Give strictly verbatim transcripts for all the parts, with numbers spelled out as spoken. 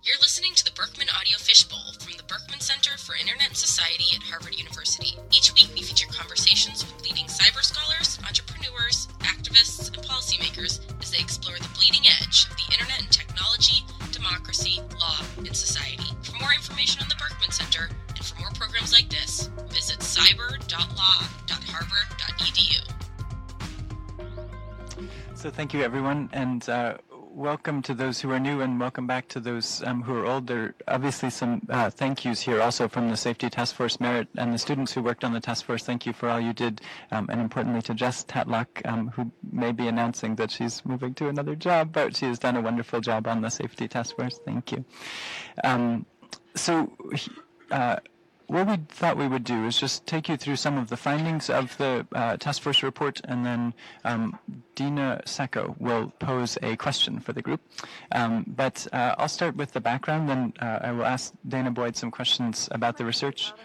You're listening to the Berkman Audio Fishbowl from the Berkman Center for Internet and Society at Harvard University. Each week we feature conversations with leading cyber scholars, entrepreneurs, activists, and policymakers as they explore the bleeding edge of the internet and technology, democracy, law, and society. For more information on the Berkman Center and for more programs like this, visit cyber dot law dot harvard dot e d u. So thank you, everyone, and uh, welcome to those who are new, and welcome back to those um, who are old. There are obviously some uh, thank yous here also from the Safety Task Force Merit and the students who worked on the task force. Thank you for all you did, um, and importantly to Jess Tatlock, um, who may be announcing that she's moving to another job, but she has done a wonderful job on the Safety Task Force. Thank you. Um, so. Uh, What we thought we would do is just take you through some of the findings of the uh, task force report, and then um, Dina Secco will pose a question for the group. Um, but uh, I'll start with the background, then uh, I will ask Dana Boyd some questions about the research.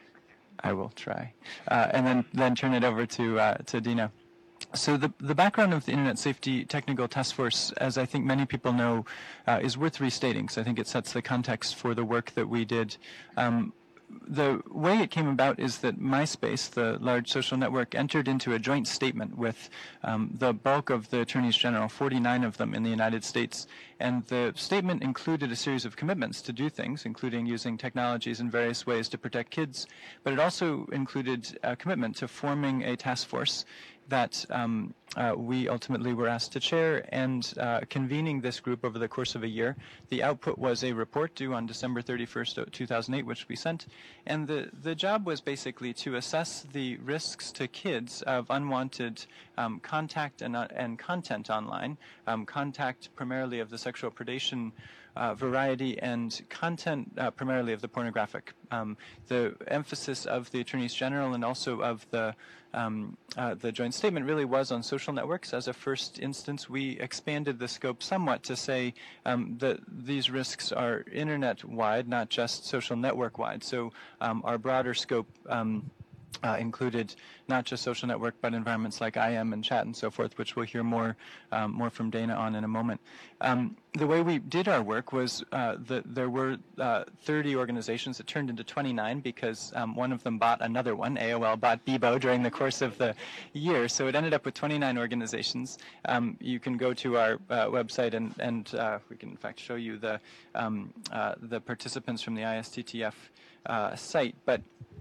I will try. Uh, and then, then turn it over to, uh, to Dina. So the, the background of the Internet Safety Technical Task Force, as I think many people know, uh, is worth restating. So I think it sets the context for the work that we did. Um, The way it came about is that MySpace, the large social network, entered into a joint statement with um, the bulk of the attorneys general, forty-nine of them in the United States. And the statement included a series of commitments to do things, including using technologies in various ways to protect kids. But it also included a commitment to forming a task force that um, uh, we ultimately were asked to chair, and uh, convening this group over the course of a year. The output was a report due on December thirty-first, two thousand eight, which we sent. And the, the job was basically to assess the risks to kids of unwanted um, contact and, uh, and content online, um, contact primarily of the sexual predation Uh, variety, and content uh, primarily of the pornographic. Um, the emphasis of the attorneys general and also of the um, uh, the joint statement really was on social networks. As a first instance, we expanded the scope somewhat to say um, that these risks are internet-wide, not just social network-wide. So um, our broader scope um, Uh, included not just social network, but environments like I M and chat and so forth, which we'll hear more um, more from Dana on in a moment. Um, the way we did our work was uh, that there were uh, thirty organizations that turned into twenty-nine because um, one of them bought another one. A O L bought Bebo during the course of the year, so it ended up with twenty-nine organizations. Um, you can go to our uh, website, and, and uh, we can in fact show you the, um, uh, the participants from the I S T T F uh, site. But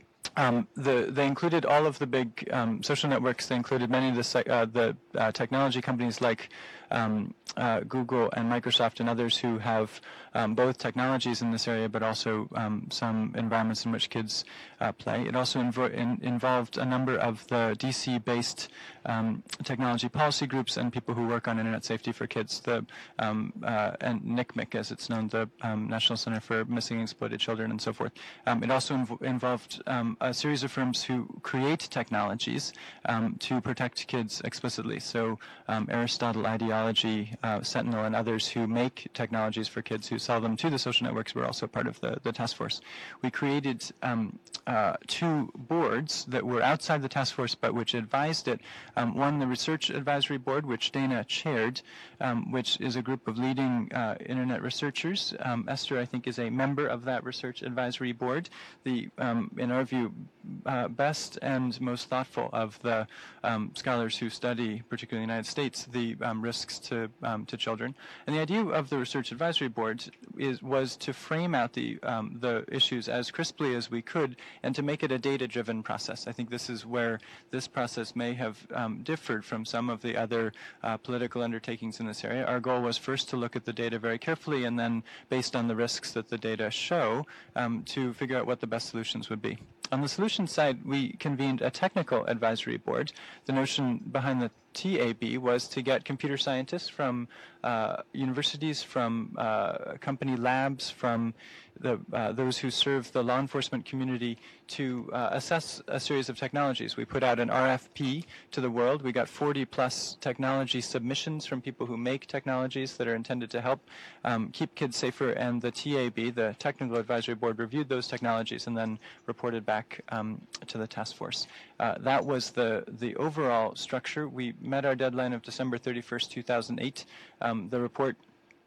Um, the, they included all of the big um, social networks. They included many of the, uh, the uh, technology companies like um, uh, Google and Microsoft and others who have um, both technologies in this area, but also um, some environments in which kids uh, play. It also invo in, involved a number of the D C-based um, technology policy groups and people who work on internet safety for kids, the um, uh, and N C M I C, as it's known, the um, National Center for Missing and Exploited Children, and so forth. Um, it also inv involved um, a series of firms who create technologies um, to protect kids explicitly. So um, Aristotle Ideology, uh, Sentinel, and others who make technologies for kids who sell them to the social networks were also part of the, the task force. We created um, uh, two boards that were outside the task force but which advised it. Um, one, the Research Advisory Board, which Dana chaired, um, which is a group of leading uh, internet researchers. Um, Esther, I think, is a member of that Research Advisory Board. The, um, in our view, uh, best and most thoughtful of the um, scholars who study, particularly in the United States, the um, risks to um, to children. And the idea of the Research Advisory Board is was to frame out the um, the issues as crisply as we could, and to make it a data-driven process. I think this is where this process may have um, differed from some of the other uh, political undertakings in this area. Our goal was first to look at the data very carefully, and then, based on the risks that the data show, um, to figure out what the best solutions would be. On the solutions side, we convened a technical advisory board. The notion behind the T A B was to get computer scientists from uh, universities, from uh, company labs, from the, uh, those who serve the law enforcement community to uh, assess a series of technologies. We put out an R F P to the world. We got forty plus technology submissions from people who make technologies that are intended to help um, keep kids safer, and the T A B, the Technical Advisory Board, reviewed those technologies and then reported back um, to the task force. Uh, that was the, the overall structure. We met our deadline of December thirty-first, two thousand eight. Um, the report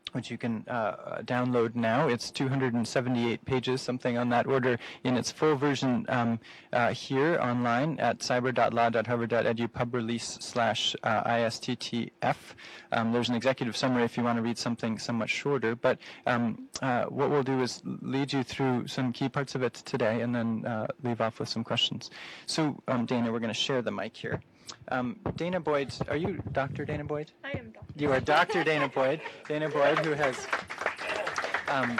which you can uh, download now. It's two hundred seventy-eight pages, something on that order, in its full version um, uh, here online at cyber dot law dot harvard dot edu pub release slash I S T T F. Um, there's an executive summary if you want to read something somewhat shorter, but um, uh, what we'll do is lead you through some key parts of it today and then uh, leave off with some questions. So, um, Dana, we're going to share the mic here. Um, Dana Boyd, are you Doctor Dana Boyd? I am Doctor You are Doctor Dana Boyd. Dana Boyd, who has um,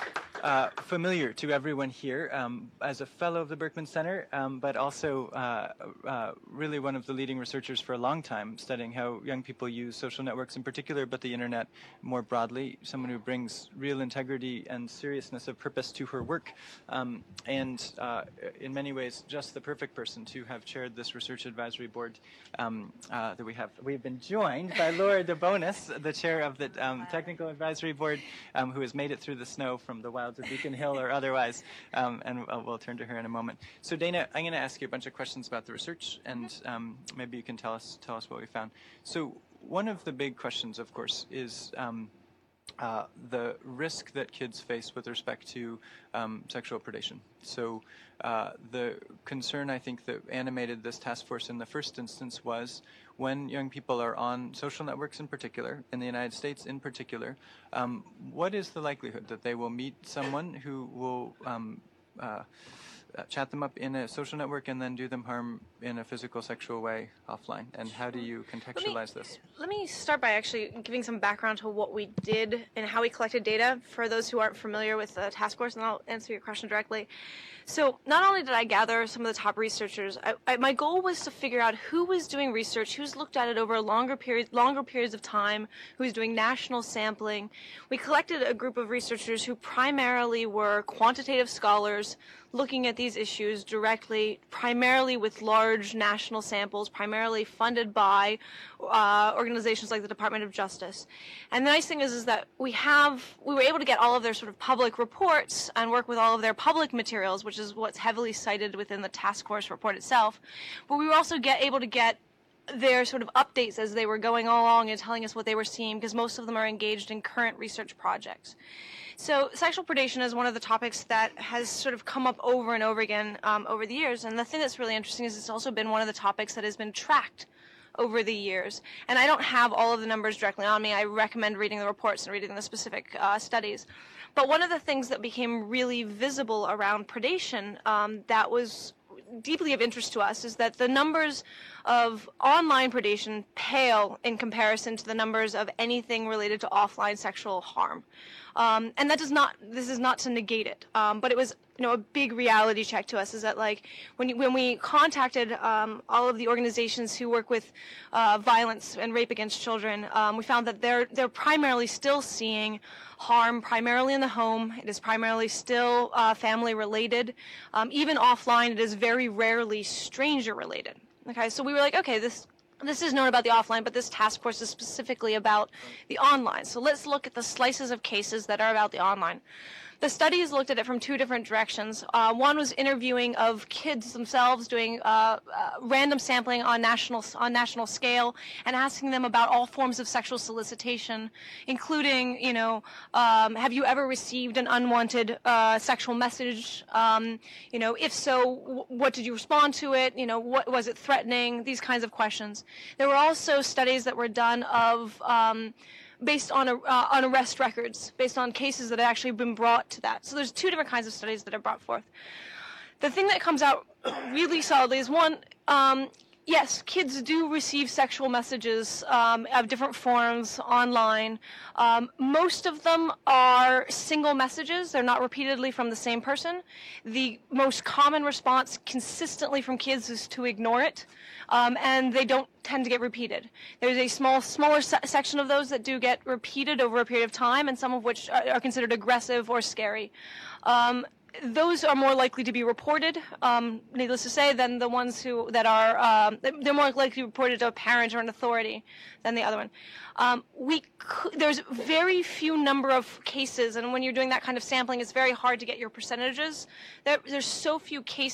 uh, familiar to everyone here um, as a fellow of the Berkman Center, um, but also uh, uh, really one of the leading researchers for a long time, studying how young people use social networks in particular, but the internet more broadly. Someone who brings real integrity and seriousness of purpose to her work, um, and uh, in many ways, just the perfect person to have chaired this research advisory board um, uh, that we have. We've been joined by Laura DeBonis, the chair of the um, technical advisory board, um, who has made it through the snow from the wilds of Beacon Hill or otherwise, um, and uh, we'll turn to her in a moment. So Dana, I'm going to ask you a bunch of questions about the research, and um, maybe you can tell us tell us what we found. So one of the big questions, of course, is um, uh, the risk that kids face with respect to um, sexual predation. So uh, the concern, I think, that animated this task force in the first instance was when young people are on social networks in particular, in the United States in particular, um, what is the likelihood that they will meet someone who will um, uh, Uh, chat them up in a social network and then do them harm in a physical, sexual way offline? And how do you contextualize let me, this? Let me start by actually giving some background to what we did and how we collected data for those who aren't familiar with the task force, and I'll answer your question directly. So not only did I gather some of the top researchers, I, I, my goal was to figure out who was doing research, who's looked at it over longer periods, longer periods of time, who's doing national sampling. We collected a group of researchers who primarily were quantitative scholars looking at these issues directly, primarily with large national samples, primarily funded by uh, organizations like the Department of Justice. And the nice thing is, is that we have, we were able to get all of their sort of public reports and work with all of their public materials, which is what's heavily cited within the task force report itself. But we were also get, able to get their sort of updates as they were going along and telling us what they were seeing, because most of them are engaged in current research projects. So sexual predation is one of the topics that has sort of come up over and over again um, over the years. And the thing that's really interesting is it's also been one of the topics that has been tracked over the years. And I don't have all of the numbers directly on me. I recommend reading the reports and reading the specific uh, studies. But one of the things that became really visible around predation um, that was deeply of interest to us is that the numbers of online predation pale in comparison to the numbers of anything related to offline sexual harm. Um, and that does not, this is not to negate it, um, but it was, you know, a big reality check to us is that, like, when, when we contacted um, all of the organizations who work with uh, violence and rape against children, um, we found that they're, they're primarily still seeing harm primarily in the home. It is primarily still uh, family related. Um, even offline, it is very rarely stranger related. Okay, so we were like, okay, this this is known about the offline, but this task force is specifically about the online. So let's look at the slices of cases that are about the online. The studies looked at it from two different directions. Uh, one was interviewing of kids themselves, doing uh, uh, random sampling on national on national scale, and asking them about all forms of sexual solicitation, including, you know, um, have you ever received an unwanted uh, sexual message? Um, you know, if so, w what did you respond to it? You know, what was it threatening? These kinds of questions. There were also studies that were done of um, based on, a, uh, on arrest records, based on cases that have actually been brought to that. So there's two different kinds of studies that are brought forth. The thing that comes out really solidly is, one, um, yes, kids do receive sexual messages um, of different forms online. Um, most of them are single messages. They're not repeatedly from the same person. The most common response consistently from kids is to ignore it, um, and they don't tend to get repeated. There's a small, smaller se section of those that do get repeated over a period of time, and some of which are, are considered aggressive or scary. Um, Those are more likely to be reported, um, needless to say, than the ones who that are, um, they're more likely to be reported to a parent or an authority than the other one. Um, we there's very few number of cases, and when you're doing that kind of sampling, it's very hard to get your percentages. There, there's so few cases of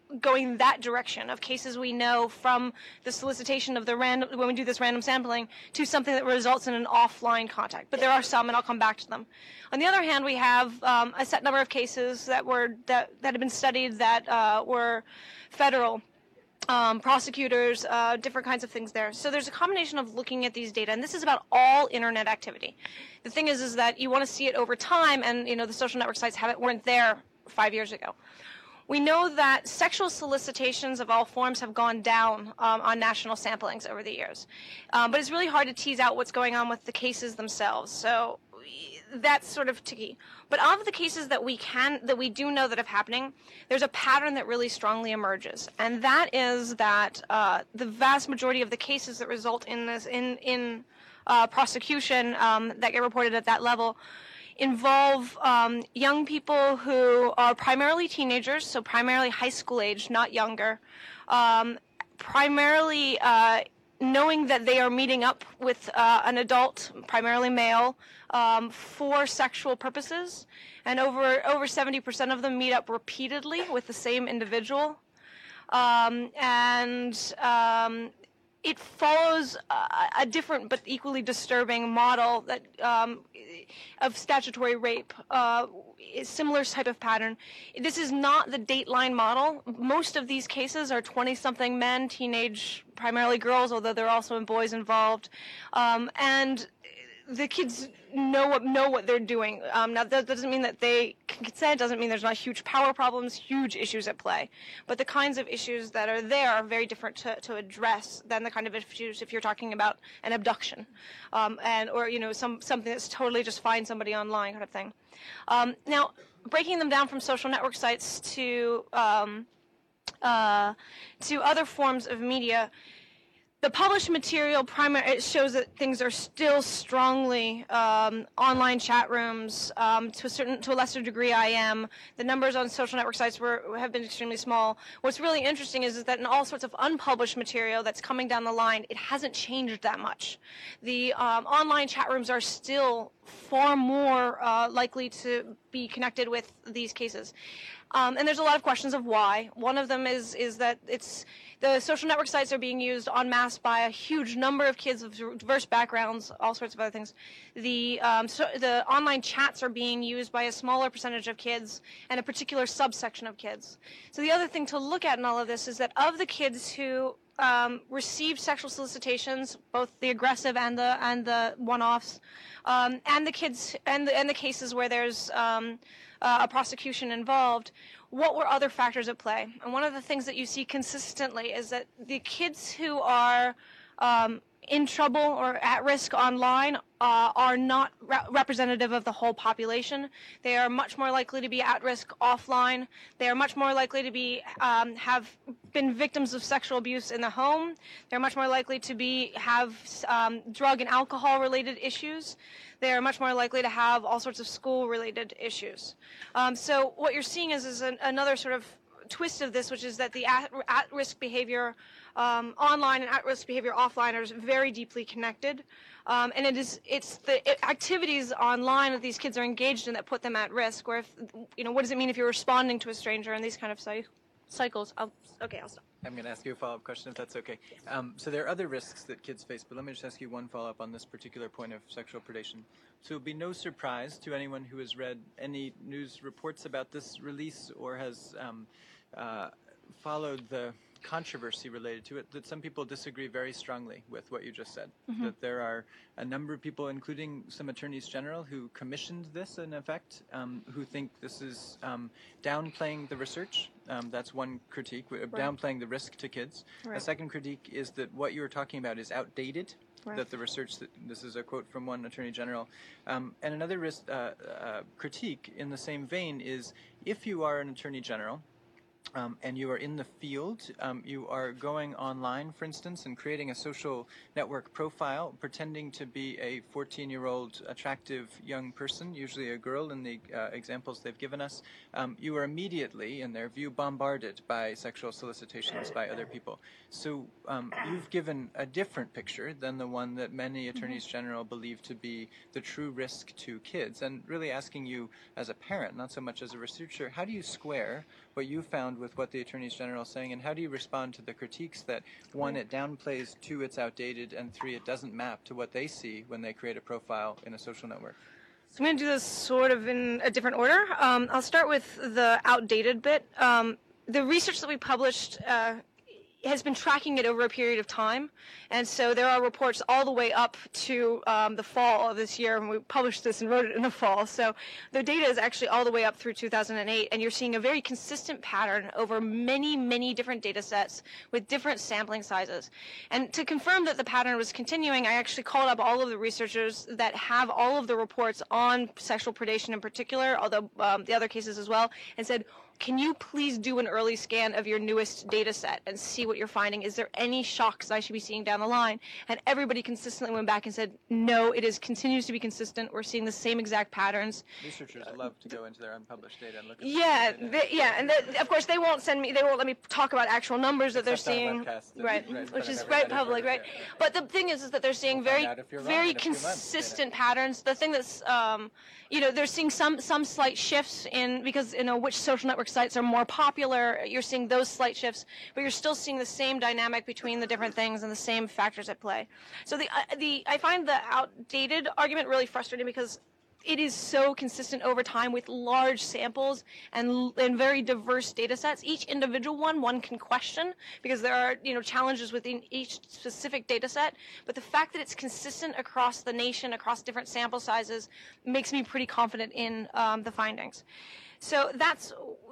going that direction of cases we know from the solicitation of the random, when we do this random sampling, to something that results in an offline contact. But there are some, and I'll come back to them. On the other hand, we have um, a set number of cases that were that, that have been studied that uh, were federal. Um, prosecutors, uh, different kinds of things there. So there's a combination of looking at these data, and this is about all internet activity. The thing is, is that you want to see it over time, and you know the social network sites haven't weren't there five years ago. We know that sexual solicitations of all forms have gone down um, on national samplings over the years, um, but it's really hard to tease out what's going on with the cases themselves. So that's sort of tricky. But of the cases that we can, that we do know that are happening, there's a pattern that really strongly emerges, and that is that uh, the vast majority of the cases that result in this, in in uh, prosecution um, that get reported at that level, involve um, young people who are primarily teenagers, so primarily high school age, not younger, um, primarily uh, knowing that they are meeting up with uh, an adult, primarily male, um, for sexual purposes, and over over seventy percent of them meet up repeatedly with the same individual, um, and um, it follows a, a different but equally disturbing model that um, of statutory rape, uh, is similar type of pattern. This is not the Dateline model. Most of these cases are twenty-something men, teenage, primarily girls, although there are also boys involved, um, and the kids know what know what they're doing. Um, now that doesn't mean that they can consent. Doesn't mean there's not huge power problems, huge issues at play. But the kinds of issues that are there are very different to, to address than the kind of issues if you're talking about an abduction, um, and or you know some something that's totally just find somebody online kind of thing. Um, now, breaking them down from social network sites to um, uh, to other forms of media. The published material primary it shows that things are still strongly um, online chat rooms, um, to a certain to a lesser degree I M. The numbers on social network sites were have been extremely small. What's really interesting is, is that in all sorts of unpublished material that's coming down the line, it hasn't changed that much. The um, online chat rooms are still far more uh, likely to be connected with these cases. Um, and there's a lot of questions of why. One of them is is that it's the social network sites are being used en masse by a huge number of kids of diverse backgrounds, all sorts of other things. The um, so the online chats are being used by a smaller percentage of kids and a particular subsection of kids. So the other thing to look at in all of this is that of the kids who um, received sexual solicitations, both the aggressive and the and the one-offs, um, and the kids and the and the cases where there's um, Uh, a prosecution involved, what were other factors at play? And one of the things that you see consistently is that the kids who are um, in trouble or at risk online uh, are not re representative of the whole population. They are much more likely to be at risk offline. They are much more likely to be um, have been victims of sexual abuse in the home. They're much more likely to be have um, drug and alcohol related issues. They are much more likely to have all sorts of school-related issues. Um, so what you're seeing is, is an, another sort of twist of this, which is that the at-risk behavior um, online and at-risk behavior offline are very deeply connected. Um, and it is it's the it, activities online that these kids are engaged in that put them at risk. Or if, you know, what does it mean if you're responding to a stranger and these kind of cy cycles? I'll, okay, I'll stop. I'm going to ask you a follow-up question, if that's okay. Um, so there are other risks that kids face, but let me just ask you one follow-up on this particular point of sexual predation. So it will be no surprise to anyone who has read any news reports about this release or has um, uh, followed the controversy related to it, that some people disagree very strongly with what you just said. Mm-hmm. That there are a number of people, including some attorneys general, who commissioned this in effect, um, who think this is um, downplaying the research. Um, that's one critique, right. Downplaying the risk to kids. Right. A second critique is that what you were talking about is outdated. Right. That the research, that, this is a quote from one attorney general. Um, and another risk, uh, uh, critique in the same vein is, if you are an attorney general, Um, and you are in the field, um, you are going online, for instance, and creating a social network profile, pretending to be a fourteen-year-old attractive young person, usually a girl in the uh, examples they've given us. Um, you are immediately, in their view, bombarded by sexual solicitations by other people. So um, you've given a different picture than the one that many attorneys general believe to be the true risk to kids. And really asking you as a parent, not so much as a researcher, how do you square what you found respond with what the Attorney General is saying, and how do you respond to the critiques that, one, it downplays, two, it's outdated, and three, it doesn't map to what they see when they create a profile in a social network? So I'm going to do this sort of in a different order. Um, I'll start with the outdated bit. Um, the research that we published uh, has been tracking it over a period of time, and so there are reports all the way up to um, the fall of this year, and we published this and wrote it in the fall. So the data is actually all the way up through two thousand eight, and you're seeing a very consistent pattern over many, many different data sets with different sampling sizes. And to confirm that the pattern was continuing, I actually called up all of the researchers that have all of the reports on sexual predation in particular, although um, the other cases as well, and said, can you please do an early scan of your newest data set and see what you're finding? Is there any shocks I should be seeing down the line? And everybody consistently went back and said, no, it is continues to be consistent. We're seeing the same exact patterns. Researchers love to go into their unpublished data and look at Yeah, they, yeah, and they, of course they won't send me, they won't let me talk about actual numbers that Except they're seeing, webcast, right, right, which is I've right never public, right? yeah. But the thing is, is that they're seeing We'll very, find out if you're wrong very in a few months, consistent yeah. patterns. The thing that's, um, you know, they're seeing some some slight shifts in because you know which social network sites are more popular. You're seeing those slight shifts, but you're still seeing the same dynamic between the different things and the same factors at play. So the uh, the I find the outdated argument really frustrating because it is so consistent over time with large samples and, and very diverse data sets. Each individual one, one can question because there are you know challenges within each specific data set. But the fact that it's consistent across the nation, across different sample sizes, makes me pretty confident in um, the findings. So that's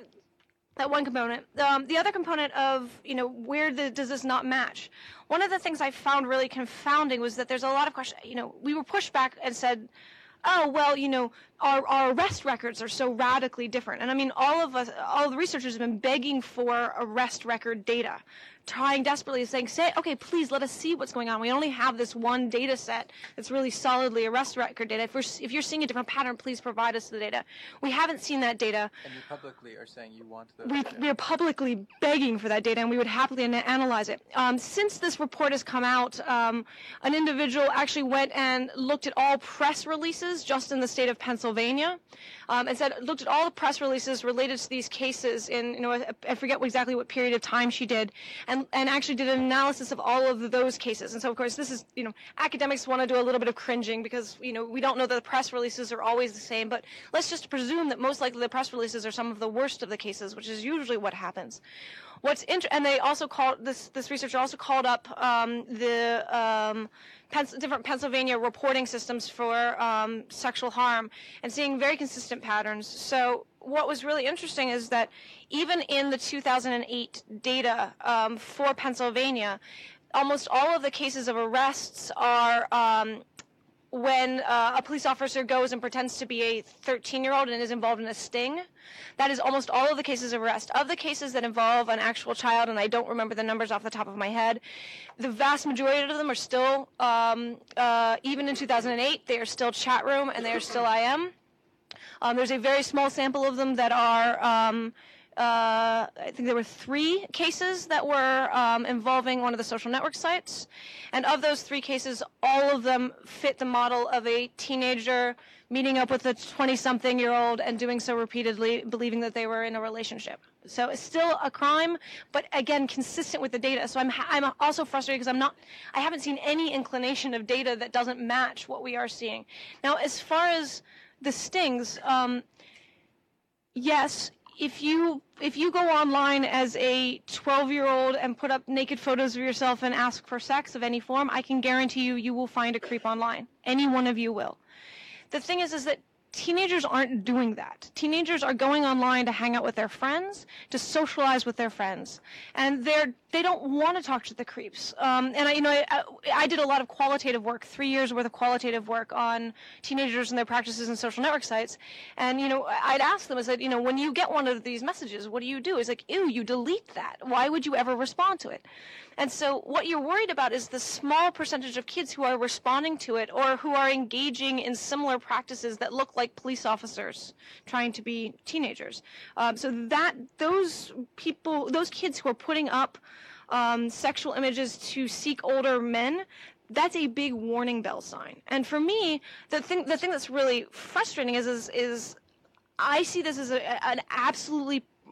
that one component. Um, the other component of, you know, where the, does this not match? One of the things I found really confounding was that there's a lot of questions. You know, we were pushed back and said, oh, well, you know, our, our arrest records are so radically different. And I mean, all of us, all the researchers have been begging for arrest record data, trying desperately, saying, say, okay, please let us see what's going on. We only have this one data set that's really solidly arrest record data. If, we're, if you're seeing a different pattern, please provide us the data. We haven't seen that data. And you publicly are saying you want those We, data. we are publicly begging for that data, and we would happily an- analyze it. Um, since this report has come out, um, an individual actually went and looked at all press releases just in the state of Pennsylvania, um, and said looked at all the press releases related to these cases in, you know, I, I forget exactly what period of time she did, and, and actually did an analysis of all of those cases. And so, of course, this is, you know, academics want to do a little bit of cringing because, you know, we don't know that the press releases are always the same, but let's just presume that most likely the press releases are some of the worst of the cases, which is usually what happens. What's inter- and they also called this this researcher also called up um, the um, Pens- different Pennsylvania reporting systems for um, sexual harm and seeing very consistent patterns. So what was really interesting is that even in the two thousand eight data um, for Pennsylvania, almost all of the cases of arrests are um, when uh, a police officer goes and pretends to be a thirteen-year-old and is involved in a sting. That is almost all of the cases of arrest. Of the cases that involve an actual child, and I don't remember the numbers off the top of my head, the vast majority of them are still, um, uh, even in two thousand eight, they are still chat room and they are still I M. Um, there's a very small sample of them that are, um, uh, I think there were three cases that were um, involving one of the social network sites. And of those three cases, all of them fit the model of a teenager meeting up with a twenty-something-year-old and doing so repeatedly, believing that they were in a relationship. So it's still a crime, but again, consistent with the data. So I'm I'm also frustrated because I'm not, I haven't seen any inclination of data that doesn't match what we are seeing. Now, as far as the stings, um, yes, if you if you go online as a twelve-year-old and put up naked photos of yourself and ask for sex of any form, I can guarantee you, you will find a creep online. Any one of you will. The thing is, is that teenagers aren't doing that. Teenagers are going online to hang out with their friends, to socialize with their friends, and they're they don't want to talk to the creeps. Um, and I, you know, I, I did a lot of qualitative work, three years worth of qualitative work on teenagers and their practices in social network sites. And you know, I'd ask them, I said, you know, when you get one of these messages, what do you do? It's like, ew, you delete that. Why would you ever respond to it? And so what you're worried about is the small percentage of kids who are responding to it or who are engaging in similar practices that look like police officers trying to be teenagers. Um, so that those people, those kids who are putting up um, sexual images to seek older men, that's a big warning bell sign. And for me, the thing the thing that's really frustrating is is, is I see this as a, an absolutely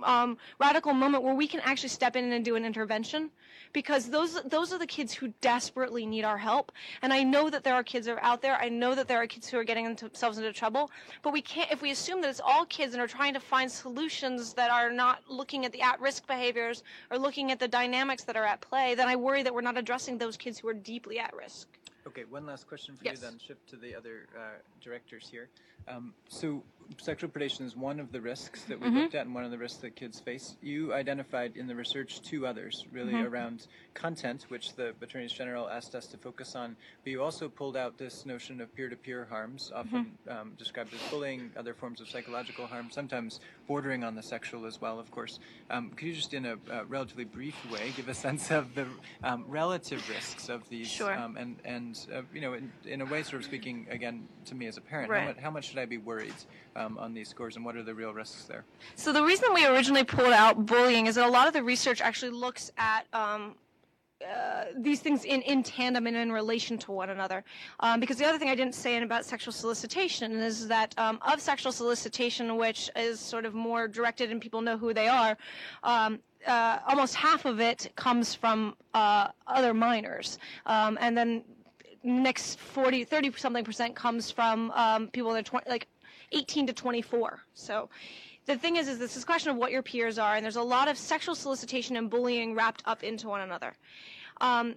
um, radical moment where we can actually step in and do an intervention, because those those are the kids who desperately need our help. And I know that there are kids that are out there. I know that there are kids who are getting themselves into trouble. But we can't, if we assume that it's all kids and are trying to find solutions that are not looking at the at-risk behaviors or looking at the dynamics that are at play, then I worry that we're not addressing those kids who are deeply at risk. Okay, one last question for Yes. you then, shift to the other uh, directors here. Um, so sexual predation is one of the risks that we Mm-hmm. looked at and one of the risks that kids face. You identified in the research two others, really Mm-hmm. around content, which the Attorneys General asked us to focus on, but you also pulled out this notion of peer-to-peer harms, often Mm-hmm. um, described as bullying, other forms of psychological harm, sometimes bordering on the sexual as well, of course. Um, could you just, in a uh, relatively brief way, give a sense of the um, relative risks of these? Sure. Um, and, and uh, you know, in, in a way, sort of speaking, again, to me as a parent, Right. how, much, how much should I be worried um, on these scores, and what are the real risks there? So the reason we originally pulled out bullying is that a lot of the research actually looks at um, uh, these things in, in tandem and in relation to one another. Um, because the other thing I didn't say in about sexual solicitation is that um, of sexual solicitation, which is sort of more directed and people know who they are, um, uh, almost half of it comes from uh, other minors. Um, and then next forty, thirty something percent comes from um, people that are twenty, like eighteen to twenty-four. So the thing is, is this is a question of what your peers are, and there's a lot of sexual solicitation and bullying wrapped up into one another. Um,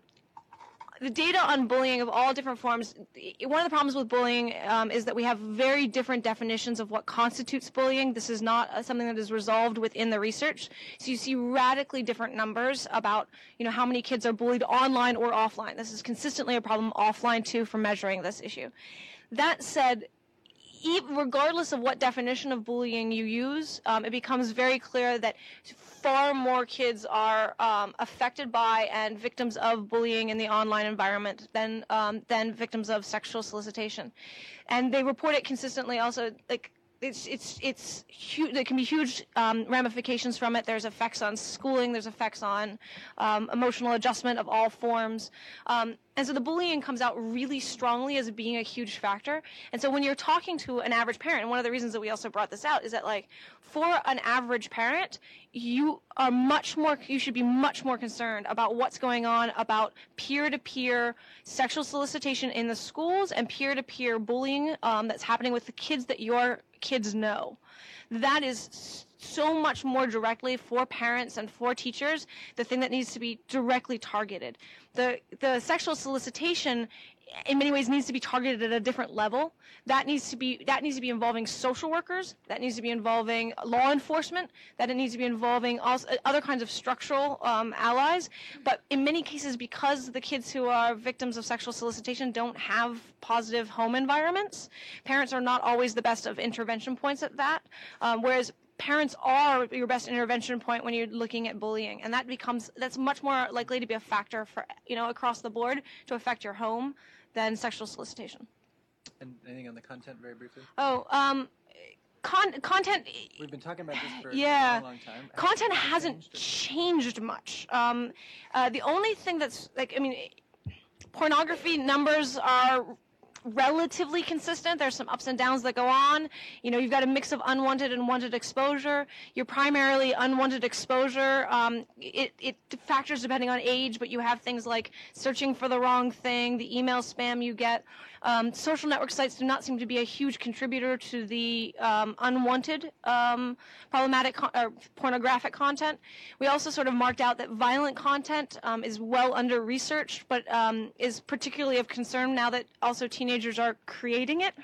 the data on bullying of all different forms, one of the problems with bullying um, is that we have very different definitions of what constitutes bullying. This is not uh, something that is resolved within the research. So you see radically different numbers about, you know, how many kids are bullied online or offline. This is consistently a problem offline too for measuring this issue. That said, regardless of what definition of bullying you use, um, it becomes very clear that far more kids are um, affected by and victims of bullying in the online environment than um, than victims of sexual solicitation, and they report it consistently. Also, like it's it's it's huge. There can be huge um, ramifications from it. There's effects on schooling. There's effects on um, emotional adjustment of all forms. Um, And so the bullying comes out really strongly as being a huge factor. And so when you're talking to an average parent, and one of the reasons that we also brought this out is that, like, for an average parent, you are much more, you should be much more concerned about what's going on about peer-to-peer sexual solicitation in the schools and peer-to-peer bullying um, that's happening with the kids that your kids know. That is so much more directly for parents and for teachers, the thing that needs to be directly targeted. The the sexual solicitation in many ways needs to be targeted at a different level. That needs to be that needs to be involving social workers, that needs to be involving law enforcement, that it needs to be involving also other kinds of structural um, allies. But in many cases, because the kids who are victims of sexual solicitation don't have positive home environments, parents are not always the best of intervention points at that. Um, whereas parents are your best intervention point when you're looking at bullying, and that becomes that's much more likely to be a factor for, you know, across the board to affect your home than sexual solicitation. And anything on the content, very briefly? Oh, um, con- content. We've been talking about this for yeah, a long, long time. Content Has it hasn't changed, changed much. Um, uh, the only thing that's like, I mean, pornography numbers are relatively consistent. There's some ups and downs that go on. You know, you've got a mix of unwanted and wanted exposure. Your primarily unwanted exposure, um, it, it factors depending on age, but you have things like searching for the wrong thing, the email spam you get. Um, social network sites do not seem to be a huge contributor to the um, unwanted um, problematic con- or pornographic content. We also sort of marked out that violent content um, is well under researched, but um, is particularly of concern now that also teenagers are creating it.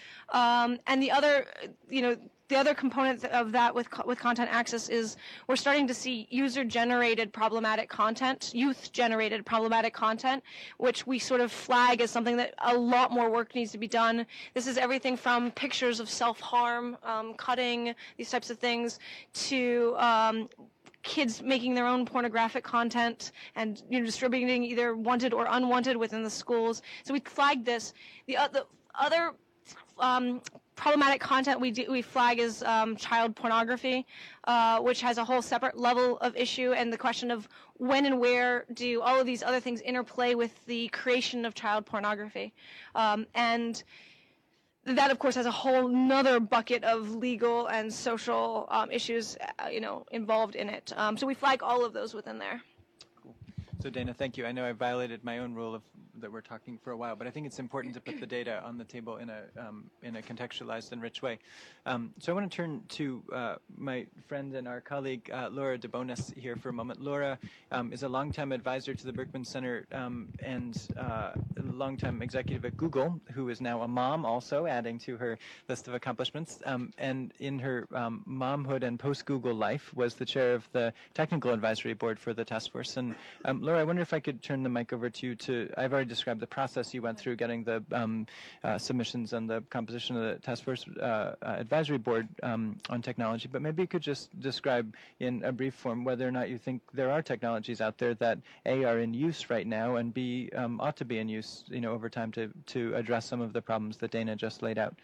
Um, and the other, you know, the other component of that with with content access is we're starting to see user-generated problematic content, youth-generated problematic content, which we sort of flag as something that a lot more work needs to be done. This is everything from pictures of self-harm, um, cutting, these types of things, to um, kids making their own pornographic content and, you know, distributing either wanted or unwanted within the schools. So we flagged this. The, uh, the other um, problematic content we do, we flag as um, child pornography, uh, which has a whole separate level of issue, and the question of when and where do all of these other things interplay with the creation of child pornography. Um, and that, of course, has a whole nother bucket of legal and social um, issues, uh, you know, involved in it. Um, so we flag all of those within there. Cool. So Dana, thank you. I know I violated my own rule of that we're talking for a while, but I think it's important to put the data on the table in a um, in a contextualized and rich way. Um, so I want to turn to uh, my friend and our colleague uh, Laura DeBonis here for a moment. Laura um, is a longtime advisor to the Berkman Center um, and uh, a longtime executive at Google, who is now a mom, also adding to her list of accomplishments. Um, and in her um, momhood and post-Google life, was the chair of the technical advisory board for the task force. And um, Laura, I wonder if I could turn the mic over to you. To I've already describe the process you went through getting the um, uh, submissions and the composition of the task force uh, uh, advisory board um, on technology, but maybe you could just describe in a brief form whether or not you think there are technologies out there that A, are in use right now, and B, um, ought to be in use, you know, over time to, to address some of the problems that Dana just laid out.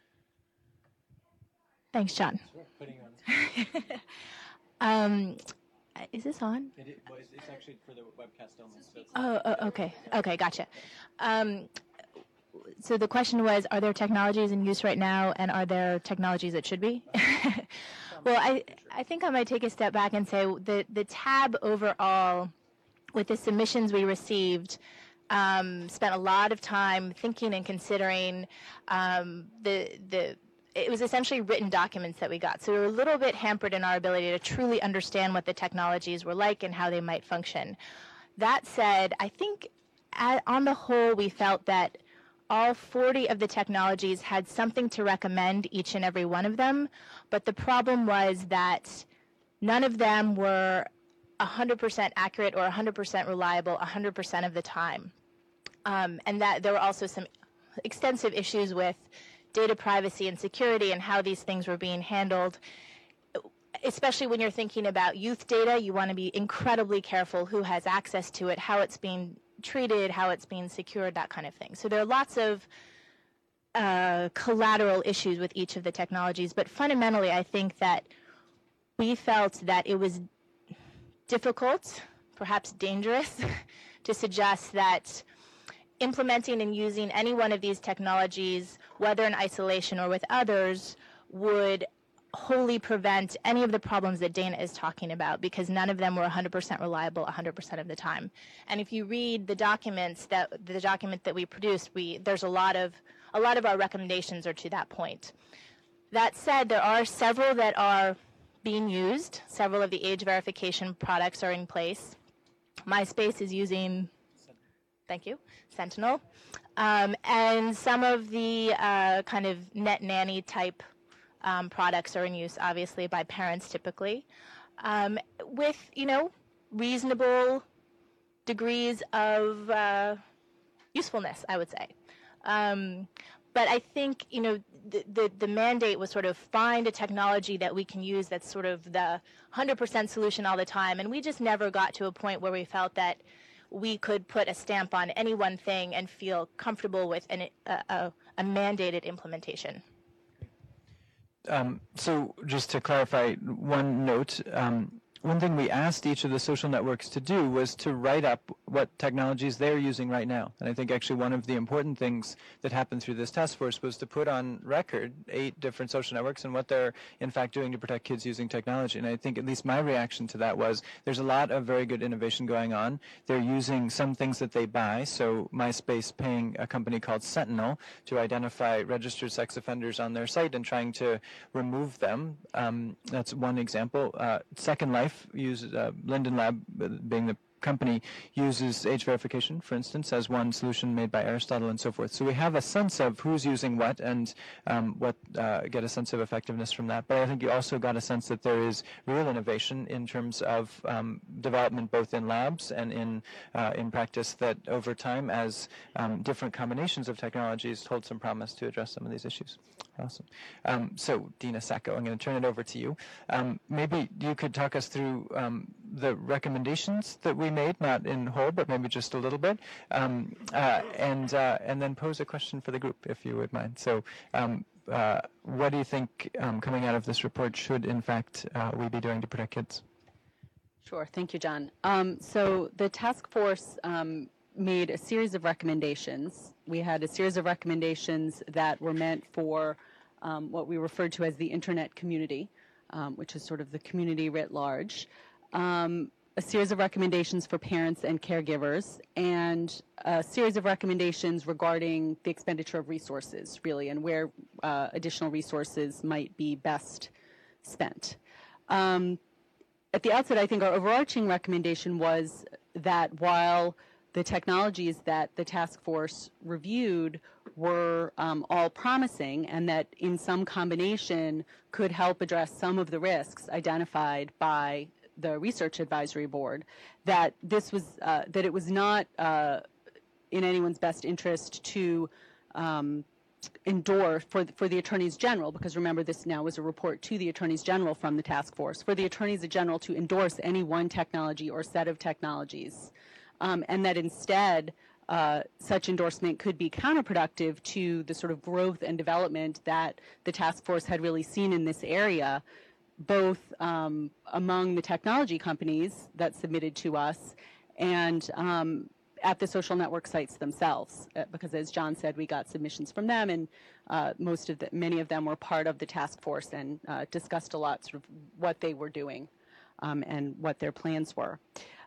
Thanks, John. um, Is this on? It is, well, it's, it's actually for the webcast only. So it's oh, oh, okay. Okay, gotcha. Um, so the question was, are there technologies in use right now, and are there technologies that should be? Well, I, I think I might take a step back and say the, the tab overall, with the submissions we received, um, spent a lot of time thinking and considering um, the the it was essentially written documents that we got. So we were a little bit hampered in our ability to truly understand what the technologies were like and how they might function. That said, I think at, on the whole, we felt that all forty of the technologies had something to recommend, each and every one of them. But the problem was that none of them were one hundred percent accurate or one hundred percent reliable one hundred percent of the time. Um, and that there were also some extensive issues with data privacy and security and how these things were being handled. Especially when you're thinking about youth data, you want to be incredibly careful who has access to it, how it's being treated, how it's being secured, that kind of thing. So there are lots of uh, collateral issues with each of the technologies, but fundamentally I think that we felt that it was difficult, perhaps dangerous, to suggest that implementing and using any one of these technologies, whether in isolation or with others, would wholly prevent any of the problems that Dana is talking about, because none of them were one hundred percent reliable one hundred percent of the time. And if you read the documents that the document that we produced, we there's a lot of a lot of our recommendations are to that point. That said, there are several that are being used. Several of the age verification products are in place. MySpace is using, thank you, Sentinel. Um, and some of the uh, kind of net nanny type um, products are in use, obviously, by parents typically, um, with, you know, reasonable degrees of uh, usefulness, I would say. Um, but I think, you know, the, the, the mandate was sort of find a technology that we can use that's sort of the one hundred percent solution all the time. And we just never got to a point where we felt that we could put a stamp on any one thing and feel comfortable with an, a, a, a mandated implementation. Um, so just to clarify one note, um, one thing we asked each of the social networks to do was to write up what technologies they're using right now. And I think actually one of the important things that happened through this task force was to put on record eight different social networks and what they're in fact doing to protect kids using technology. And I think at least my reaction to that was there's a lot of very good innovation going on. They're using some things that they buy. So MySpace paying a company called Sentinel to identify registered sex offenders on their site and trying to remove them. Um, that's one example. Uh, Second Life uses uh, Linden Lab, uh, being the company, uses age verification, for instance, as one solution made by Aristotle and so forth. So we have a sense of who's using what and um, what uh, get a sense of effectiveness from that. But I think you also got a sense that there is real innovation in terms of um, development both in labs and in uh, in practice that over time, as um, different combinations of technologies hold some promise to address some of these issues. Awesome. Um, so, Dina Sacco, I'm going to turn it over to you. Um, maybe you could talk us through um, the recommendations that we made, not in whole, but maybe just a little bit, um, uh, and uh, and then pose a question for the group, if you would mind. So, um, uh, what do you think um, coming out of this report should, in fact, uh, we be doing to protect kids? Sure. Thank you, John. Um, so the task force um, made a series of recommendations. We had a series of recommendations that were meant for um, what we referred to as the internet community, um, which is sort of the community writ large. Um, a series of recommendations for parents and caregivers, and a series of recommendations regarding the expenditure of resources, really, and where uh, additional resources might be best spent. Um, at the outset, I think our overarching recommendation was that while the technologies that the task force reviewed were um, all promising, and that in some combination could help address some of the risks identified by the Research Advisory Board, that this was uh, that it was not uh, in anyone's best interest to um, endorse for the, for the Attorneys General, because remember this now was a report to the Attorneys General from the task force, for the Attorneys General to endorse any one technology or set of technologies, um, and that instead uh, such endorsement could be counterproductive to the sort of growth and development that the task force had really seen in this area, both um, among the technology companies that submitted to us and um, at the social network sites themselves, uh, because as John said, we got submissions from them, and uh, most of the, many of them were part of the task force and uh, discussed a lot sort of what they were doing um, and what their plans were.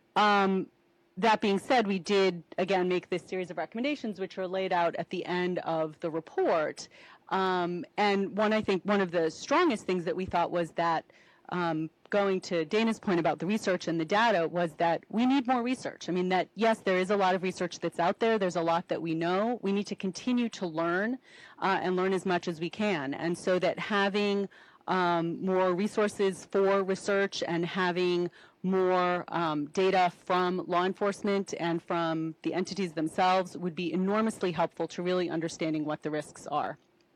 Um, that being said, we did again make this series of recommendations, which are laid out at the end of the report. Um, and one, I think, one of the strongest things that we thought was that, um, going to Dana's point about the research and the data, was that we need more research. I mean, that, yes, there is a lot of research that's out there. There's a lot that we know. We need to continue to learn uh, and learn as much as we can. And so that having um, more resources for research and having more um, data from law enforcement and from the entities themselves would be enormously helpful to really understanding what the risks are.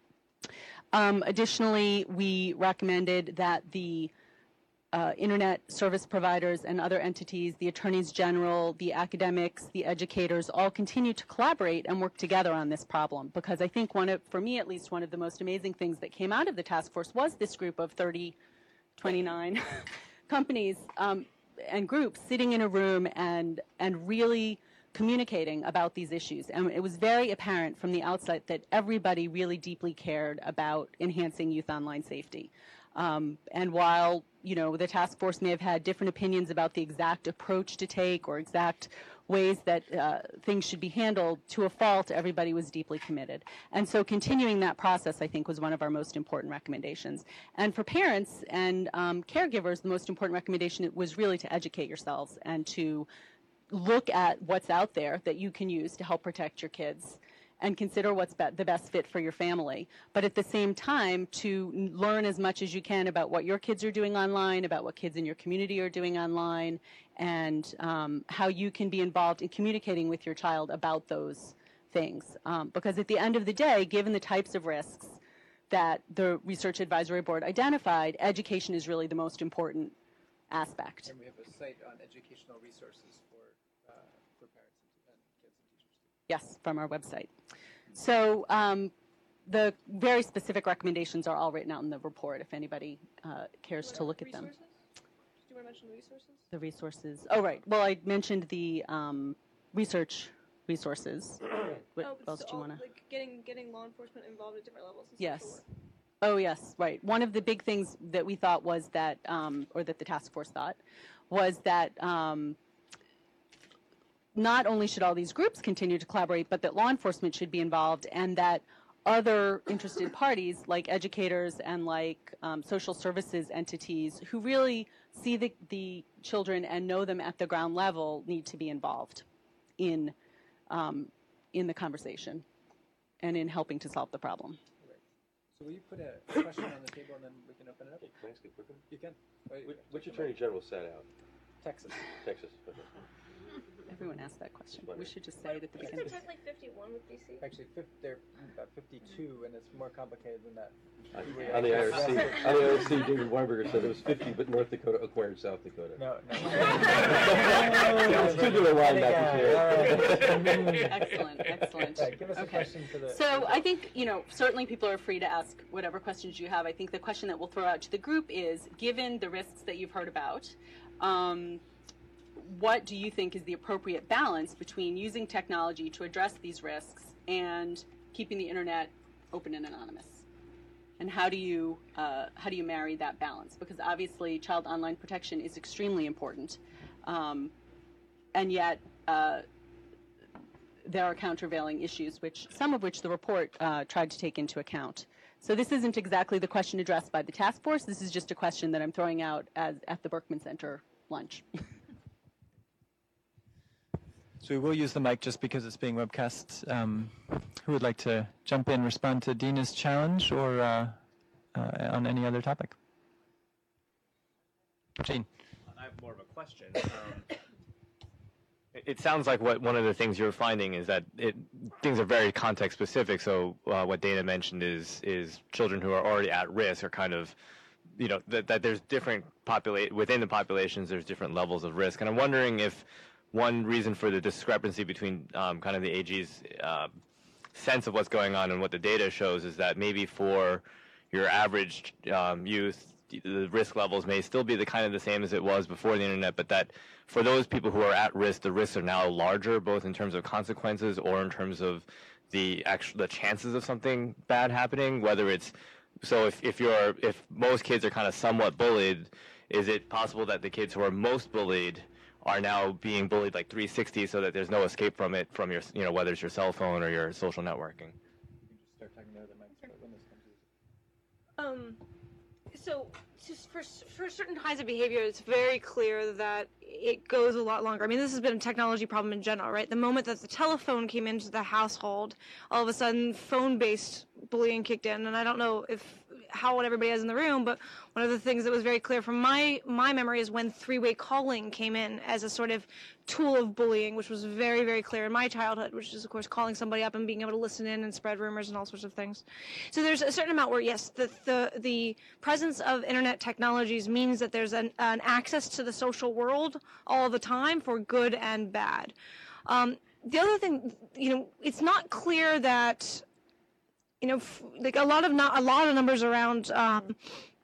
Um, additionally, we recommended that the uh, internet service providers and other entities, the attorneys general, the academics, the educators, all continue to collaborate and work together on this problem, because I think one of, for me at least, one of the most amazing things that came out of the task force was this group of thirty, twenty-nine companies um, and groups sitting in a room and and really communicating about these issues. And it was very apparent from the outset that everybody really deeply cared about enhancing youth online safety. Um, and while, you know, the task force may have had different opinions about the exact approach to take or exact ways that uh, things should be handled, to a fault, everybody was deeply committed. And so continuing that process, I think, was one of our most important recommendations. And for parents and um, caregivers, the most important recommendation was really to educate yourselves and to look at what's out there that you can use to help protect your kids and consider what's be the best fit for your family. But at the same time, to learn as much as you can about what your kids are doing online, about what kids in your community are doing online, and um, how you can be involved in communicating with your child about those things. Um, because at the end of the day, given the types of risks that the Research Advisory Board identified, education is really the most important aspect. And we have a site on educational resources for, uh, for parents and kids and teachers. Yes, from our website. So um, the very specific recommendations are all written out in the report if anybody uh, cares to look at them. Did you want to mention the resources? The resources. Oh, right. Well, I mentioned the um, research resources. What oh, else do you want to? Like getting, getting law enforcement involved at different levels. Yes. Oh, yes, right. One of the big things that we thought was that, um, or that the task force thought, was that um, not only should all these groups continue to collaborate, but that law enforcement should be involved, and that other interested parties, like educators and like um, social services entities who really see the, the children and know them at the ground level, need to be involved in, um, in the conversation and in helping to solve the problem. So will you put a question on the table and then we can open it up? Hey, can I ask a quick one? You can. Wait, Which, which Attorney General sat out? Texas. Texas. Okay. Everyone asked that question. We should just say it at the Isn't beginning. there technically fifty-one with D C? Actually, they're about fifty-two, and it's more complicated than that. On the I R C, on the I R C, David Weinberger said it was fifty, but North Dakota acquired South Dakota. No, no. It's two to the line back here. Excellent, excellent. Right, give us a Okay. question for the. So I think, you know, certainly people are free to ask whatever questions you have. I think the question that we'll throw out to the group is, given the risks that you've heard about, um, what do you think is the appropriate balance between using technology to address these risks and keeping the internet open and anonymous? And how do you uh, how do you marry that balance? Because obviously, child online protection is extremely important, um, and yet uh, there are countervailing issues, which some of which the report uh, tried to take into account. So this isn't exactly the question addressed by the task force. This is just a question that I'm throwing out as at the Berkman Center lunch. So we will use the mic just because it's being webcast. Um, who would like to jump in, respond to Dina's challenge, or uh, uh, on any other topic? Gene. I have more of a question. Um, it, it sounds like what one of the things you're finding is that it, things are very context specific. So uh, what Dana mentioned is is children who are already at risk are kind of, you know, that, that there's different populate within the populations. There's different levels of risk, and I'm wondering if one reason for the discrepancy between um, kind of the A G's uh, sense of what's going on and what the data shows is that maybe for your average um, youth, the risk levels may still be the kind of the same as it was before the internet, but that for those people who are at risk, the risks are now larger, both in terms of consequences or in terms of the actual the chances of something bad happening. Whether it's so, if if you're if most kids are kind of somewhat bullied, is it possible that the kids who are most bullied are now being bullied like three sixty, so that there's no escape from it, from your, you know, whether it's your cell phone or your social networking? Start talking to the mic when this comes Um, so just for for certain kinds of behavior, it's very clear that it goes a lot longer. I mean, this has been a technology problem in general, right? The moment that the telephone came into the household, all of a sudden phone-based bullying kicked in, and I don't know if how what everybody has in the room, but one of the things that was very clear from my my memory is when three-way calling came in as a sort of tool of bullying, which was very, very clear in my childhood, which is, of course, calling somebody up and being able to listen in and spread rumors and all sorts of things. So there's a certain amount where, yes, the the, the presence of internet technologies means that there's an, an access to the social world all the time for good and bad. Um, the other thing, you know, it's not clear that, you know, like a lot of not a lot of numbers around um,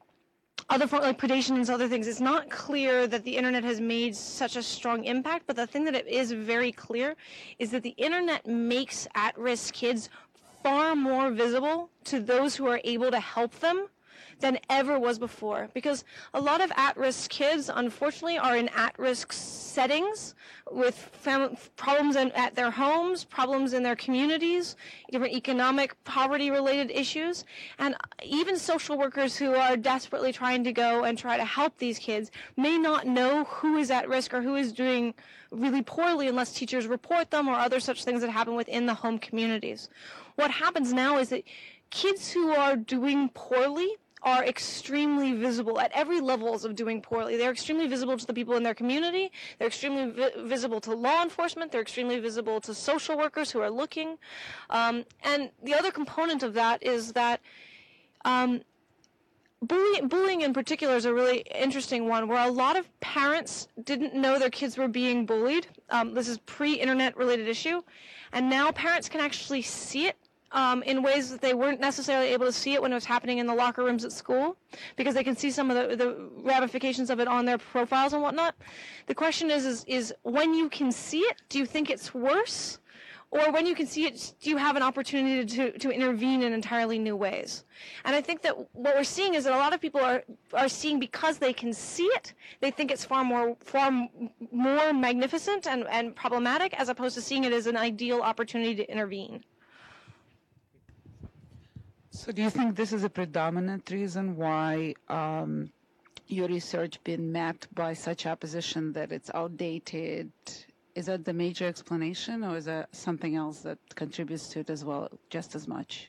other forms like predation and other things. It's not clear that the internet has made such a strong impact, but the thing that it is very clear is that the internet makes at-risk kids far more visible to those who are able to help them than ever was before, because a lot of at-risk kids, unfortunately, are in at-risk settings with fam- problems in, at their homes, problems in their communities, different economic poverty-related issues, and even social workers who are desperately trying to go and try to help these kids may not know who is at risk or who is doing really poorly unless teachers report them or other such things that happen within the home communities. What happens now is that kids who are doing poorly are extremely visible at every levels of doing poorly. They're extremely visible to the people in their community. They're extremely vi- visible to law enforcement. They're extremely visible to social workers who are looking. Um, and the other component of that is that um, bullying, bullying in particular is a really interesting one, where a lot of parents didn't know their kids were being bullied. Um, this is pre-internet related issue. And now parents can actually see it Um, in ways that they weren't necessarily able to see it when it was happening in the locker rooms at school, because they can see some of the, the ramifications of it on their profiles and whatnot. The question is, is, is when you can see it, do you think it's worse? Or when you can see it, do you have an opportunity to, to intervene in entirely new ways? And I think that what we're seeing is that a lot of people are, are seeing, because they can see it, they think it's far more far more magnificent and, and problematic, as opposed to seeing it as an ideal opportunity to intervene. So do you think this is a predominant reason why um, your research been met by such opposition that it's outdated? Is that the major explanation, or is that something else that contributes to it as well, just as much?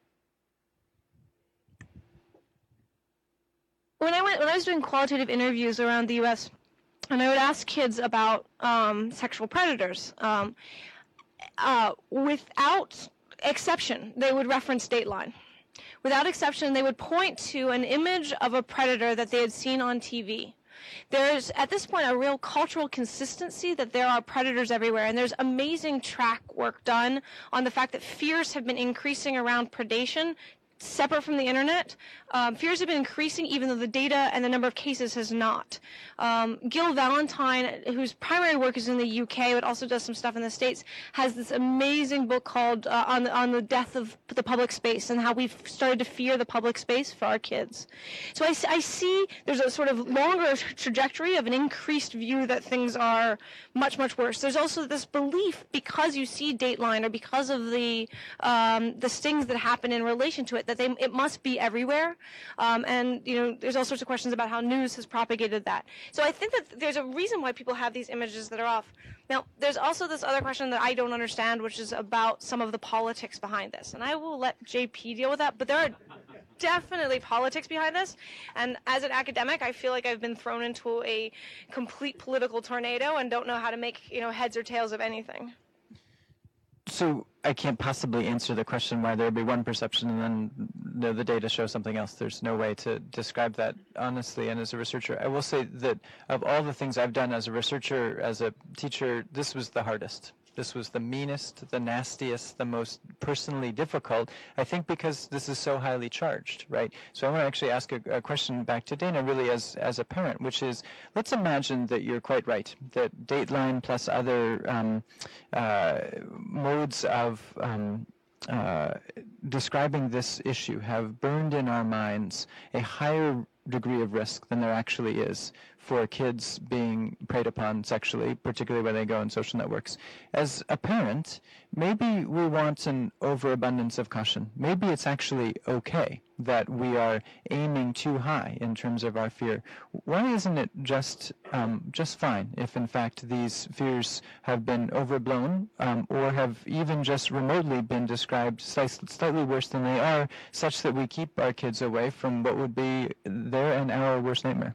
When I went, when I was doing qualitative interviews around the U S, and I would ask kids about um, sexual predators, um, uh, without exception, they would reference Dateline. Without exception, they would point to an image of a predator that they had seen on T V. There's, at this point, a real cultural consistency that there are predators everywhere, and there's amazing track work done on the fact that fears have been increasing around predation, separate from the internet, Um, fears have been increasing even though the data and the number of cases has not. Um, Gil Valentine, whose primary work is in the U K but also does some stuff in the States, has this amazing book called uh, on, the, on the Death of the Public Space and how we've started to fear the public space for our kids. So I, I see there's a sort of longer trajectory of an increased view that things are much, much worse. There's also this belief, because you see Dateline or because of the, um, the stings that happen in relation to it, that they, it must be everywhere. Um, and, you know, there's all sorts of questions about how news has propagated that. So I think that there's a reason why people have these images that are off. Now, there's also this other question that I don't understand, which is about some of the politics behind this. And I will let J P deal with that, but there are definitely politics behind this. And as an academic, I feel like I've been thrown into a complete political tornado and don't know how to make, you know, heads or tails of anything. So I can't possibly answer the question why there would be one perception and then the, the data shows something else. There's no way to describe that honestly. And as a researcher, I will say that of all the things I've done as a researcher, as a teacher, this was the hardest. This was the meanest, the nastiest, the most personally difficult, I think because this is so highly charged, right? So I want to actually ask a, a question back to Dana, really as, as a parent, which is, let's imagine that you're quite right, that Dateline plus other um, uh, modes of um, uh, describing this issue have burned in our minds a higher degree of risk than there actually is for kids being preyed upon sexually, particularly when they go on social networks. As a parent, maybe we want an overabundance of caution. Maybe it's actually okay that we are aiming too high in terms of our fear. Why isn't it just um, just fine if, in fact, these fears have been overblown um, or have even just remotely been described slightly worse than they are, such that we keep our kids away from what would be their and our worst nightmare?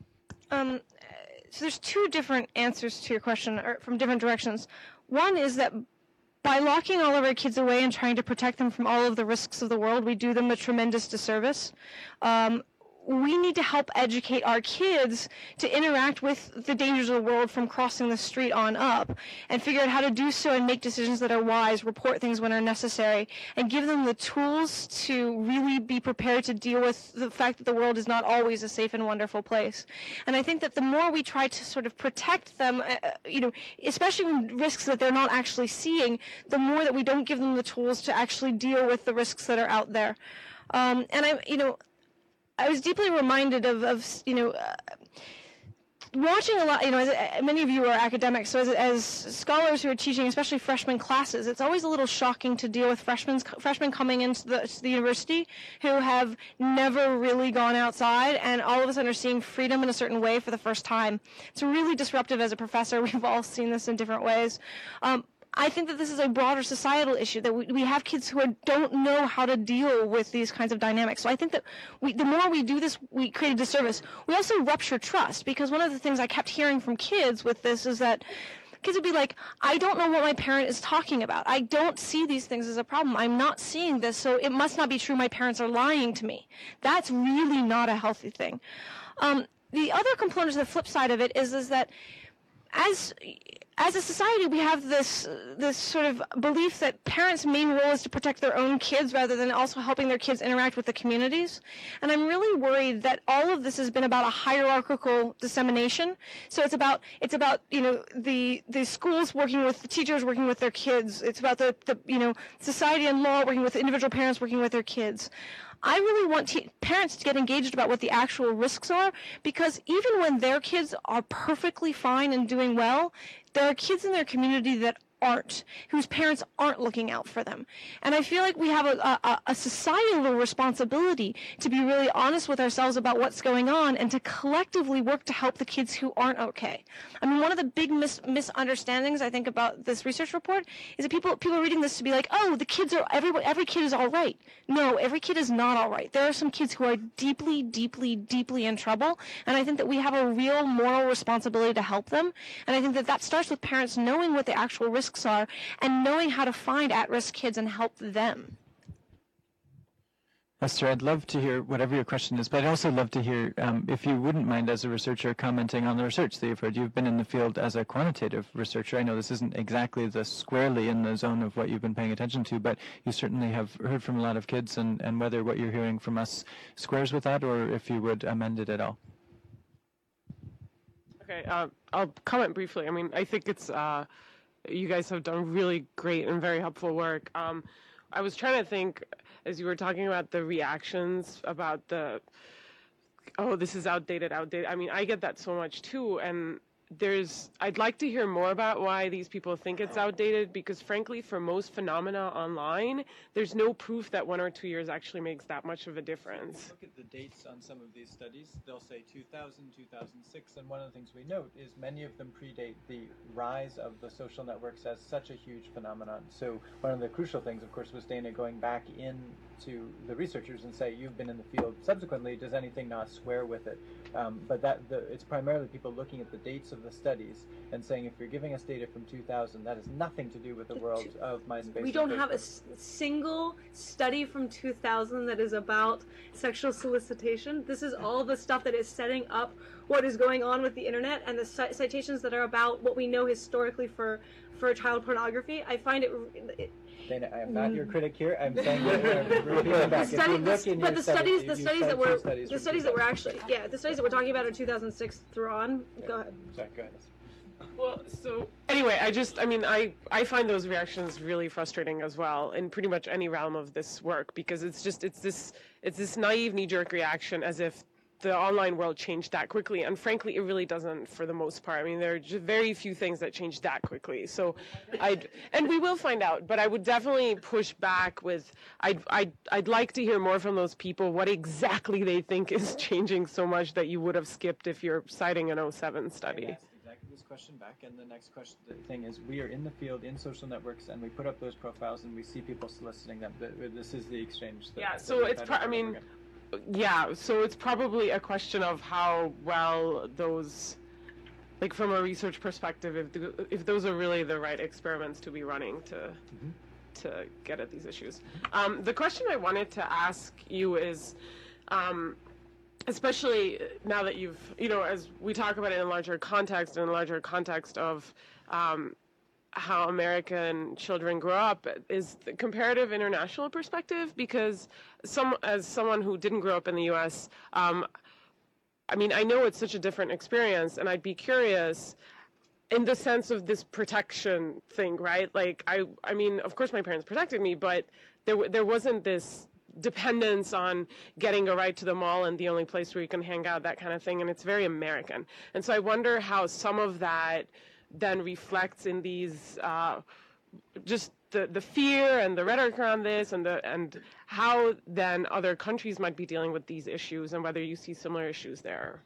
Um, so there's two different answers to your question, or from different directions. One is that by locking all of our kids away and trying to protect them from all of the risks of the world, we do them a tremendous disservice. Um, we need to help educate our kids to interact with the dangers of the world from crossing the street on up, and figure out how to do so and make decisions that are wise, report things when are necessary, and give them the tools to really be prepared to deal with the fact that the world is not always a safe and wonderful place. And I think that the more we try to sort of protect them, uh, you know, especially in risks that they're not actually seeing, the more that we don't give them the tools to actually deal with the risks that are out there. Um, and I, you know, I was deeply reminded of, of you know, uh, watching a lot, you know, as, uh, many of you are academics, so as, as scholars who are teaching, especially freshman classes, it's always a little shocking to deal with freshmen, freshmen coming into the, to the university who have never really gone outside and all of a sudden are seeing freedom in a certain way for the first time. It's really disruptive as a professor. We've all seen this in different ways. Um, I think that this is a broader societal issue, that we, we have kids who are, don't know how to deal with these kinds of dynamics. So I think that we, the more we do this, we create a disservice. We also rupture trust, because one of the things I kept hearing from kids with this is that kids would be like, I don't know what my parent is talking about. I don't see these things as a problem. I'm not seeing this, so it must not be true. My parents are lying to me. That's really not a healthy thing. Um, the other component, the flip side of it, is, is that as... As a society, we have this this sort of belief that parents' main role is to protect their own kids rather than also helping their kids interact with the communities. And I'm really worried that all of this has been about a hierarchical dissemination. So it's about it's about you know the the schools working with the teachers working with their kids. It's about the, the you know society and law working with individual parents working with their kids. I really want te- parents to get engaged about what the actual risks are, because even when their kids are perfectly fine and doing well, there are kids in their community that aren't, whose parents aren't looking out for them. And I feel like we have a, a, a societal responsibility to be really honest with ourselves about what's going on and to collectively work to help the kids who aren't okay. I mean, one of the big mis- misunderstandings I think about this research report is that people people are reading this to be like, oh, the kids are, every, every kid is all right. No, every kid is not all right. There are some kids who are deeply, deeply, deeply in trouble, and I think that we have a real moral responsibility to help them. And I think that that starts with parents knowing what the actual risks are and knowing how to find at-risk kids and help them. Esther, I'd love to hear whatever your question is, but I'd also love to hear, um, if you wouldn't mind, as a researcher, commenting on the research that you've heard. You've been in the field as a quantitative researcher. I know this isn't exactly the squarely in the zone of what you've been paying attention to, but you certainly have heard from a lot of kids, and, and whether what you're hearing from us squares with that, or if you would amend it at all. Okay, uh, I'll comment briefly. I mean, I think it's, uh, you guys have done really great and very helpful work. Um, I was trying to think, as you were talking about the reactions about the, oh, this is outdated, outdated. I mean, I get that so much too, and there's, I'd like to hear more about why these people think it's outdated, because frankly, for most phenomena online, there's no proof that one or two years actually makes that much of a difference. Look at the dates on some of these studies. They'll say two thousand, two thousand six, and one of the things we note is many of them predate the rise of the social networks as such a huge phenomenon. So one of the crucial things, of course, was Dana going back into the researchers and say, you've been in the field subsequently, does anything not square with it? Um, but that the, it's primarily people looking at the dates of the studies and saying, if you're giving us data from two thousand, that has nothing to do with the world of MySpace. We don't have a s- single study from two thousand that is about sexual solicitation. This is all the stuff that is setting up what is going on with the internet, and the c- citations that are about what we know historically for, for child pornography. I find it... it Dana, I am not your critic here. I'm saying that we're repeating back. The study, If you look the, in but your the study, studies, you- the you studies cite that were, two studies the from studies that we're actually, yeah, the studies that we're talking about are two thousand six through on. Go ahead. Sorry, go ahead. Well, so anyway, I just, I mean, I, I find those reactions really frustrating as well in pretty much any realm of this work, because it's just, it's this, it's this naive knee-jerk reaction as if the online world changed that quickly, and frankly, it really doesn't for the most part. I mean, there are just very few things that change that quickly. So, I'd, and we will find out, but I would definitely push back with, I'd, I'd, I'd like to hear more from those people what exactly they think is changing so much that you would have skipped if you're citing an oh seven study. This question back, and the next question the thing is, we are in the field in social networks, and we put up those profiles and we see people soliciting them. This is the exchange that, yeah that so it's pro- I mean yeah so it's probably a question of how well those, like from a research perspective, if the, if those are really the right experiments to be running to mm-hmm. to get at these issues. Um, the question I wanted to ask you is, um, especially now that you've, you know, as we talk about it in a larger context, in a larger context of um, how American children grow up, is the comparative international perspective, because some, as someone who didn't grow up in the U S, um, I mean, I know it's such a different experience, and I'd be curious in the sense of this protection thing, right? Like, I, I mean, of course my parents protected me, but there, there wasn't this dependence on getting a ride to the mall and the only place where you can hang out, that kind of thing, and it's very American. And so I wonder how some of that then reflects in these, uh, just the, the fear and the rhetoric around this, and the and how then other countries might be dealing with these issues, and whether you see similar issues there.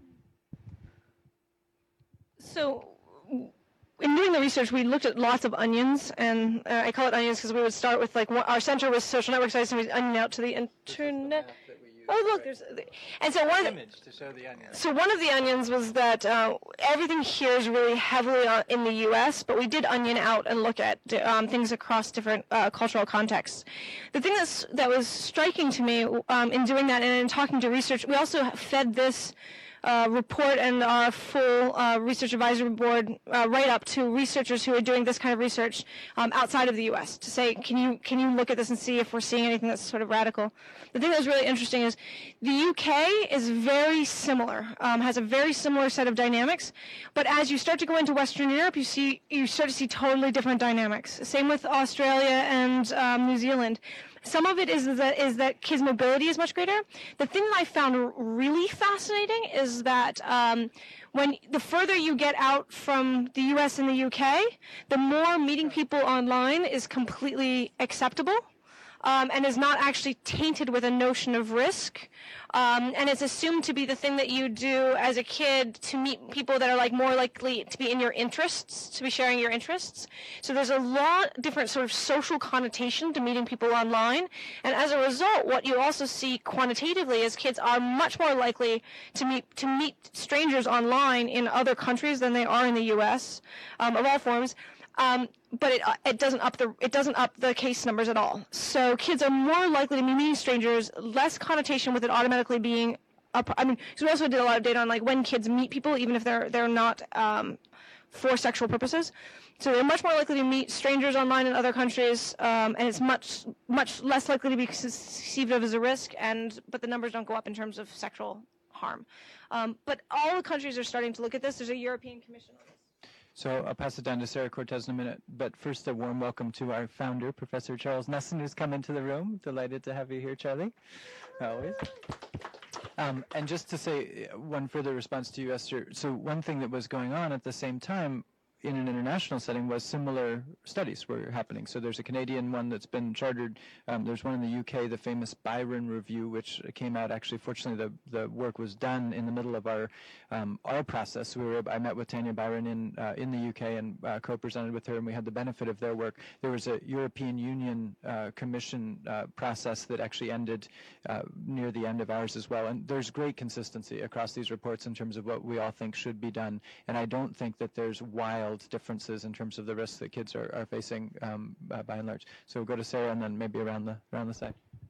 So, in doing the research, we looked at lots of onions, and uh, I call it onions because we would start with, like, one, our center was social network sites, and we'd onion out to the internet. Oh, look, there's, and so one, image to show the onion. So one of the onions was that uh, everything here is really heavily on, in the U S, but we did onion out and look at um, things across different uh, cultural contexts. The thing that's, that was striking to me um, in doing that and in talking to research, we also fed this Uh, report and our full uh, research advisory board uh, write up to researchers who are doing this kind of research um, outside of the U S to say, can you can you look at this and see if we're seeing anything that's sort of radical? The thing that's really interesting is the U K is very similar, um, has a very similar set of dynamics, but as you start to go into Western Europe, you see you start to see totally different dynamics. Same with Australia and um, New Zealand. Some of it is that is that kids' mobility is much greater. The thing that I found really fascinating is that um, when the further you get out from the U S and the U K, the more meeting people online is completely acceptable. Um, and is not actually tainted with a notion of risk. Um, and it's assumed to be the thing that you do as a kid to meet people that are like more likely to be in your interests, to be sharing your interests. So there's a lot different sort of social connotation to meeting people online. And as a result, what you also see quantitatively is kids are much more likely to meet to meet strangers online in other countries than they are in the U S, um, of all forms. Um, but it, uh, it doesn't up the it doesn't up the case numbers at all. So kids are more likely to be meeting strangers, less connotation with it automatically being. A, I mean, because we also did a lot of data on like when kids meet people, even if they're they're not um, for sexual purposes. So they're much more likely to meet strangers online in other countries, um, and it's much much less likely to be conceived of as a risk. And but the numbers don't go up in terms of sexual harm. Um, but all the countries are starting to look at this. There's a European Commission on this. So I'll pass it down to Sarah Cortez in a minute. But first, a warm welcome to our founder, Professor Charles Nesson, who's come into the room. Delighted to have you here, Charlie. Always. Um, and just to say one further response to you, Esther. So one thing that was going on at the same time in an international setting was similar studies were happening. So there's a Canadian one that's been chartered. Um, there's one in the U K, the famous Byron Review, which came out. Actually, fortunately, the the work was done in the middle of our um, our process. We were I met with Tanya Byron in uh, in the U K and uh, co-presented with her, and we had the benefit of their work. There was a European Union uh, Commission uh, process that actually ended uh, near the end of ours as well. And there's great consistency across these reports in terms of what we all think should be done. And I don't think that there's wild differences in terms of the risks that kids are, are facing um, uh, by and large. So we'll go to Sarah and then maybe around the around the side.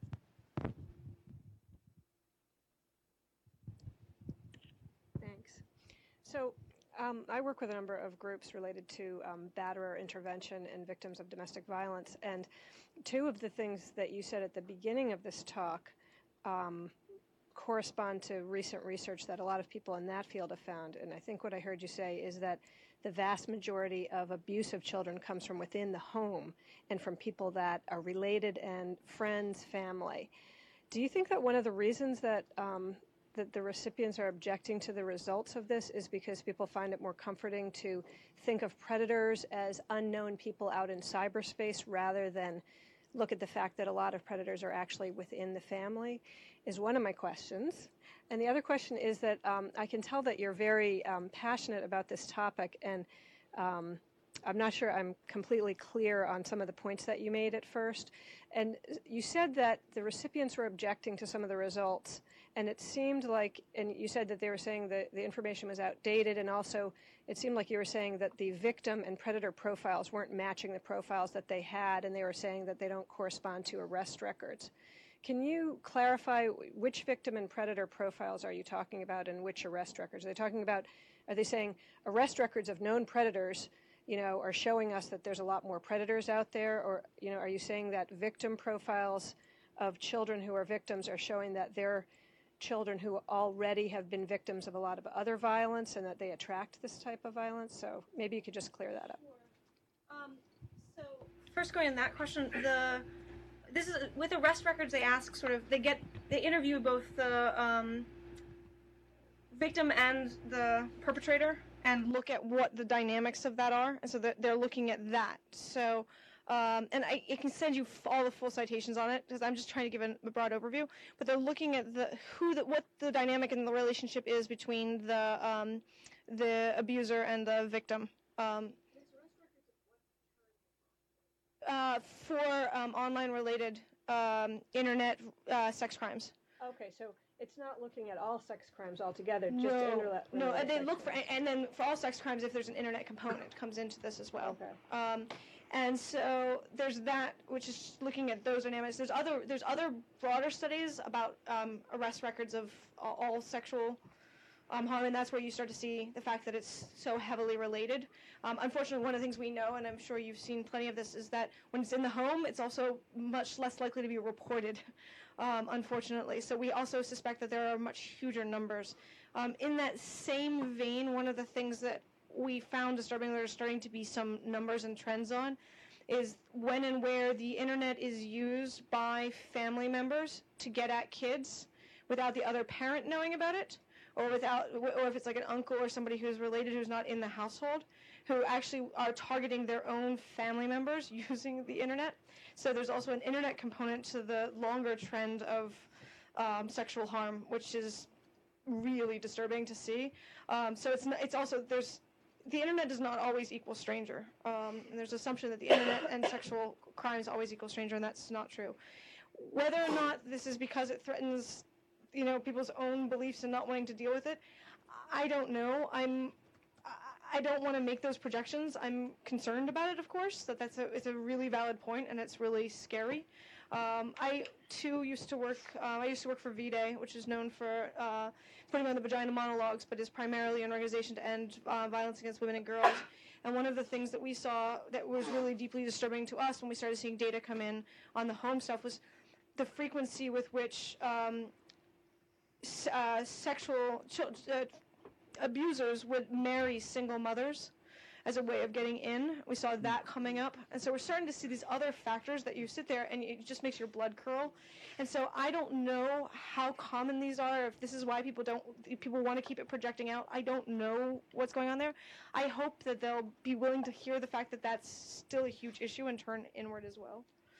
Thanks. So um, I work with a number of groups related to um, batterer intervention and victims of domestic violence. And two of the things that you said at the beginning of this talk um, correspond to recent research that a lot of people in that field have found. And I think what I heard you say is that the vast majority of abuse of children comes from within the home and from people that are related and friends, family. Do you think that one of the reasons that um, that the recipients are objecting to the results of this is because people find it more comforting to think of predators as unknown people out in cyberspace rather than look at the fact that a lot of predators are actually within the family, is one of my questions. And the other question is that um, I can tell that you're very um, passionate about this topic, and um, I'm not sure I'm completely clear on some of the points that you made at first. And you said that the recipients were objecting to some of the results, and it seemed like, and you said that they were saying that the information was outdated, and also it seemed like you were saying that the victim and predator profiles weren't matching the profiles that they had, and they were saying that they don't correspond to arrest records. Can you clarify which victim and predator profiles are you talking about and which arrest records? Are they talking about, are they saying arrest records of known predators, you know, are showing us that there's a lot more predators out there? Or, you know, are you saying that victim profiles of children who are victims are showing that they're children who already have been victims of a lot of other violence and that they attract this type of violence? So maybe you could just clear that up. Um, so first going on that question, the this is with arrest records. They ask sort of they get they interview both the um, victim and the perpetrator and look at what the dynamics of that are, and so they're, they're looking at that. So. Um, and I, I can send you f- all the full citations on it because I'm just trying to give a, a broad overview. But they're looking at the who, the, what the dynamic and the relationship is between the um, the abuser and the victim. Um, uh, for um, online related um, internet uh, sex crimes. Okay, so it's not looking at all sex crimes altogether, just no, internet. No, internet they sex look crimes. for, and then for all sex crimes, if there's an internet component, comes into this as well. Okay. Um, and so there's that, which is looking at those dynamics. There's other, there's other broader studies about um, arrest records of all, all sexual um, harm, and that's where you start to see the fact that it's so heavily related. Um, unfortunately, one of the things we know, and I'm sure you've seen plenty of this, is that when it's in the home, it's also much less likely to be reported. Um, unfortunately. So we also suspect that there are much huger numbers. Um, in that same vein, one of the things that we found disturbing, there's starting to be some numbers and trends on, is when and where the internet is used by family members to get at kids without the other parent knowing about it, or without, or if it's like an uncle or somebody who's related who's not in the household, who actually are targeting their own family members using the internet. So there's also an internet component to the longer trend of um, sexual harm, which is really disturbing to see. Um, so it's not, it's also, there's, the internet does not always equal stranger. Um, and there's an assumption that the internet and sexual crimes always equal stranger, and that's not true. Whether or not this is because it threatens, you know, people's own beliefs and not wanting to deal with it, I don't know. I'm, I don't want to make those projections. I'm concerned about it, of course. That that's a it's a really valid point, and it's really scary. Um, I too used to work. Uh, I used to work for V-Day, which is known for uh, putting on the vagina monologues, but is primarily an organization to end uh, violence against women and girls. And one of the things that we saw that was really deeply disturbing to us when we started seeing data come in on the home stuff was the frequency with which um, s- uh, sexual ch- uh, abusers would marry single mothers as a way of getting in. We saw that coming up. And so we're starting to see these other factors that you sit there and it just makes your blood curl. And so I don't know how common these are, if this is why people don't, if people want to keep it projecting out. I don't know what's going on there. I hope that they'll be willing to hear the fact that that's still a huge issue and turn inward as well.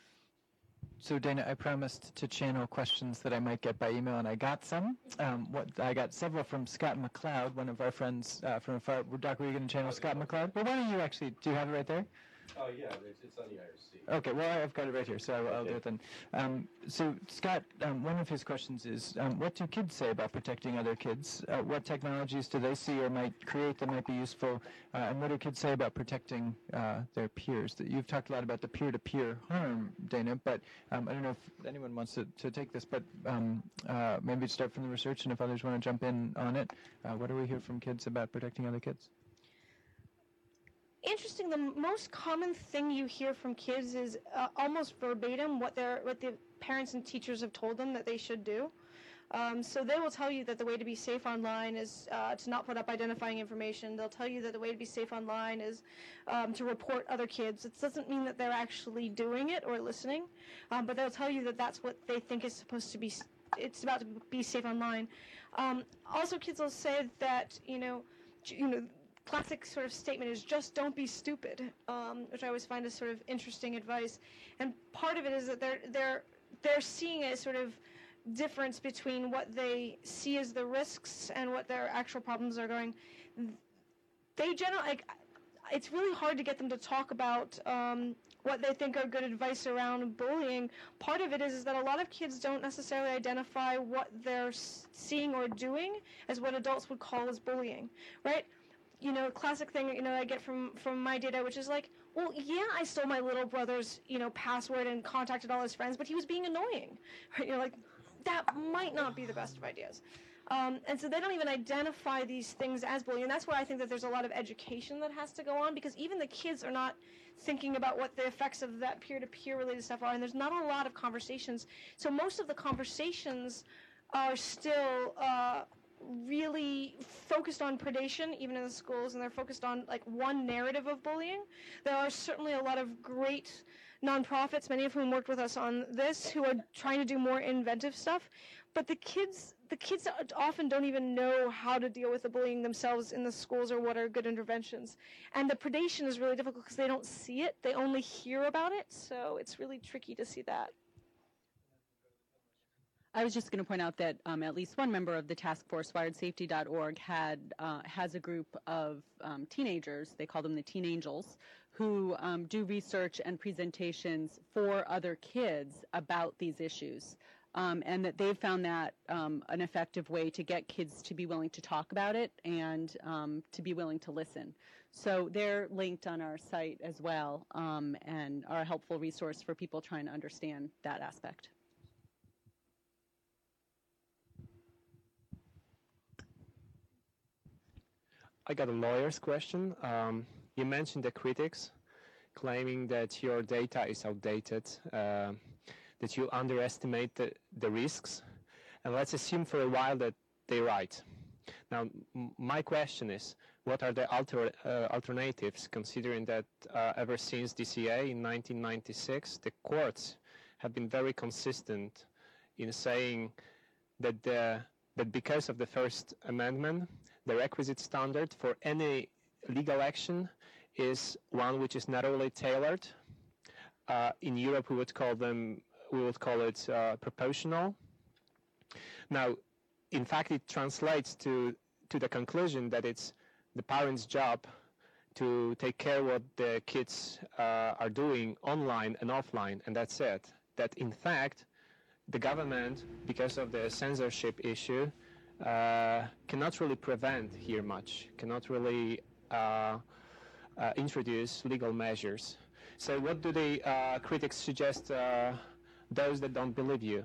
So Dana, I promised to channel questions that I might get by email, and I got some. Um, what I got several from Scott McLeod, one of our friends uh, from afar. Doc, were you going to channel Scott McLeod? Well, why don't you actually, do you have it right there? Oh, yeah, it's, it's on the I R C. Okay, well, I've got it right here, so I'll, I'll do it then. Um, so, Scott, um, one of his questions is, um, what do kids say about protecting other kids? Uh, what technologies do they see or might create that might be useful? Uh, and what do kids say about protecting uh, their peers? That You've talked a lot about the peer-to-peer harm, Dana, but um, I don't know if anyone wants to, to take this, but um, uh, maybe start from the research, and if others want to jump in on it, uh, what do we hear from kids about protecting other kids? Interesting. The most common thing you hear from kids is uh, almost verbatim what their what the parents and teachers have told them that they should do. Um, so they will tell you that the way to be safe online is uh, to not put up identifying information. They'll tell you that the way to be safe online is um, to report other kids. It doesn't mean that they're actually doing it or listening, um, but they'll tell you that that's what they think is supposed to be. It's about to be safe online. Um, also, kids will say that you know, you know. Classic sort of statement is just don't be stupid, um, which I always find is sort of interesting advice. And part of it is that they're they're they're seeing a sort of difference between what they see as the risks and what their actual problems are going. They generally, like, it's really hard to get them to talk about um, what they think are good advice around bullying. Part of it is, is that a lot of kids don't necessarily identify what they're seeing or doing as what adults would call as bullying, right? You know, classic thing, you know, I get from, from my data, which is like, well, yeah, I stole my little brother's, you know, password and contacted all his friends, but he was being annoying. Right? You're like, that might not be the best of ideas. Um, and so they don't even identify these things as bullying. And that's why I think that there's a lot of education that has to go on, because even the kids are not thinking about what the effects of that peer-to-peer related stuff are, and there's not a lot of conversations. So most of the conversations are still uh, really focused on predation, even in the schools, and they're focused on like one narrative of bullying. There are certainly a lot of great nonprofits, many of whom worked with us on this, who are trying to do more inventive stuff. But the kids, the kids often don't even know how to deal with the bullying themselves in the schools or what are good interventions. And the predation is really difficult because they don't see it; they only hear about it. So it's really tricky to see that. I was just going to point out that um, at least one member of the task force, wired safety dot org, had uh, has a group of um, teenagers, they call them the Teen Angels, who um, do research and presentations for other kids about these issues. Um, and that they've found that um, an effective way to get kids to be willing to talk about it and um, to be willing to listen. So they're linked on our site as well, um, and are a helpful resource for people trying to understand that aspect. I got a lawyer's question. Um, you mentioned the critics claiming that your data is outdated, uh, that you underestimate the, the risks, and let's assume for a while that they're right. Now, m my question is, what are the alter uh, alternatives, considering that uh, ever since D C A in nineteen ninety-six, the courts have been very consistent in saying that, the, that because of the First Amendment, the requisite standard for any legal action is one which is not only tailored. Uh, in Europe, we would call them, we would call it uh, proportional. Now, in fact, it translates to to the conclusion that it's the parents' job to take care what the kids uh, are doing online and offline, and that's it. That in fact, the government, because of the censorship issue, uh, cannot really prevent here much, cannot really uh, uh, introduce legal measures. So what do the uh, critics suggest uh, those that don't believe you?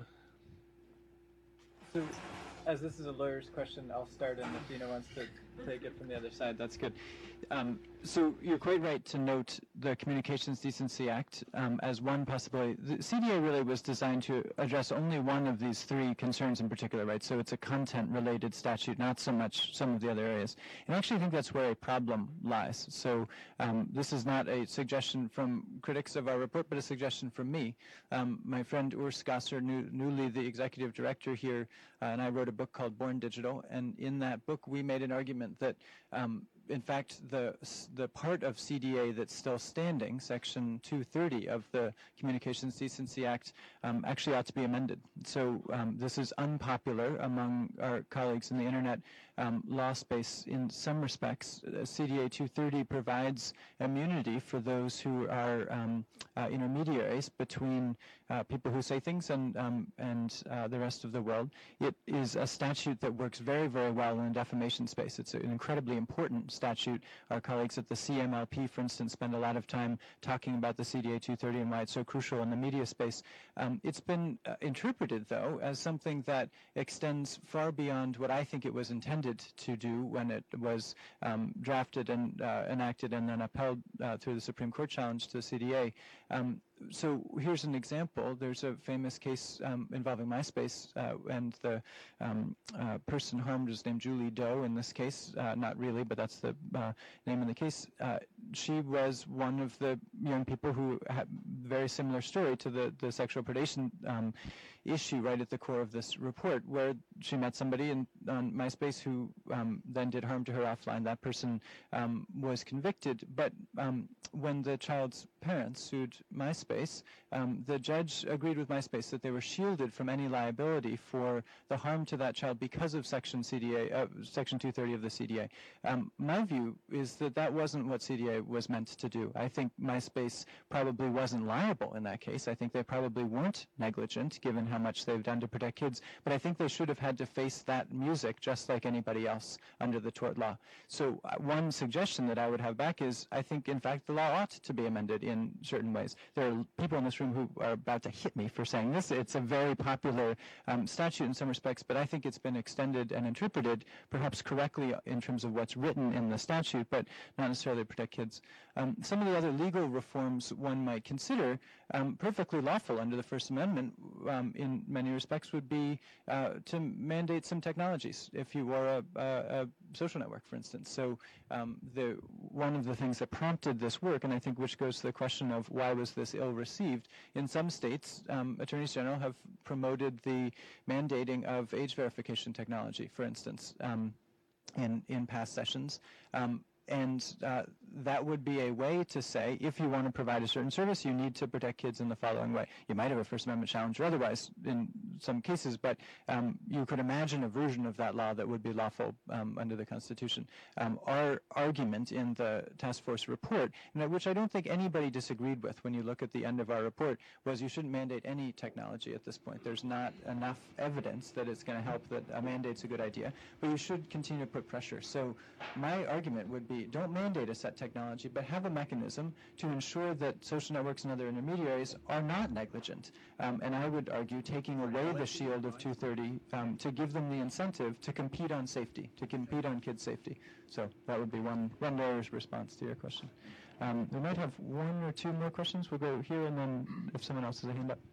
So, as this is a lawyer's question, I'll start, and if Dina wants to take it from the other side, that's good. Um, so you're quite right to note the Communications Decency Act um, as one possibility. The C D A really was designed to address only one of these three concerns in particular, right? So it's a content-related statute, not so much some of the other areas. And I actually think that's where a problem lies. So um, this is not a suggestion from critics of our report, but a suggestion from me. Um, my friend Urs Gasser, new, newly the executive director here, uh, and I wrote a book called Born Digital, and in that book we made an argument that um, in fact, the the part of C D A that's still standing, Section two thirty of the Communications Decency Act, um, actually ought to be amended. So um, this is unpopular among our colleagues in the Internet um, law space in some respects. Uh, C D A two thirty provides immunity for those who are um, uh, intermediaries between uh, people who say things and um, and uh, the rest of the world. It is a statute that works very, very well in the defamation space. It's an incredibly important statute. Our colleagues at the C M L P, for instance, spend a lot of time talking about the C D A two thirty and why it's so crucial in the media space. Um, it's been uh, interpreted, though, as something that extends far beyond what I think it was intended to do when it was um, drafted and uh, enacted and then upheld uh, through the Supreme Court challenge to the C D A. Um, so here's an example. There's a famous case um, involving MySpace, uh, and the um, uh, person harmed is named Julie Doe in this case. Uh, not really, but that's the uh, name in the case. Uh, she was one of the young people who had a very similar story to the, the sexual predation um, issue right at the core of this report, where she met somebody in, on MySpace who um, then did harm to her offline. That person um, was convicted, but um, when the child's parents sued MySpace, um, the judge agreed with MySpace that they were shielded from any liability for the harm to that child because of Section C D A, uh, Section two thirty of the C D A. Um, my view is that that wasn't what C D A was meant to do. I think MySpace probably wasn't liable in that case. I think they probably weren't negligent, given how much they've done to protect kids, but I think they should have had to face that music just like anybody else under the tort law. So uh, one suggestion that I would have back is I think, in fact, the law ought to be amended in certain ways. There are people in this room who are about to hit me for saying this. It's a very popular um, statute in some respects, but I think it's been extended and interpreted perhaps correctly in terms of what's written in the statute, but not necessarily protect kids. Um, some of the other legal reforms one might consider um, perfectly lawful under the First Amendment um, in many respects would be uh, to mandate some technologies if you were a, a, a social network, for instance. So um, the, one of the things that prompted this work, and I think which goes to the question of why was this ill received, in some states, um, attorneys general have promoted the mandating of age verification technology, for instance, um, in, in past sessions. Um, And uh, that would be a way to say, if you want to provide a certain service, you need to protect kids in the following way. You might have a First Amendment challenge or otherwise in some cases, but um, you could imagine a version of that law that would be lawful um, under the Constitution. Um, our argument in the task force report, and which I don't think anybody disagreed with when you look at the end of our report, was you shouldn't mandate any technology at this point. There's not enough evidence that it's going to help that a mandate's a good idea, but you should continue to put pressure. So my argument would be, don't mandate a set technology, but have a mechanism to ensure that social networks and other intermediaries are not negligent. Um, and I would argue taking away the shield of two thirty um, to give them the incentive to compete on safety, to compete on kids' safety. So that would be one, one lawyer's response to your question. Um, we might have one or two more questions. We'll go here, and then if someone else has a hand up.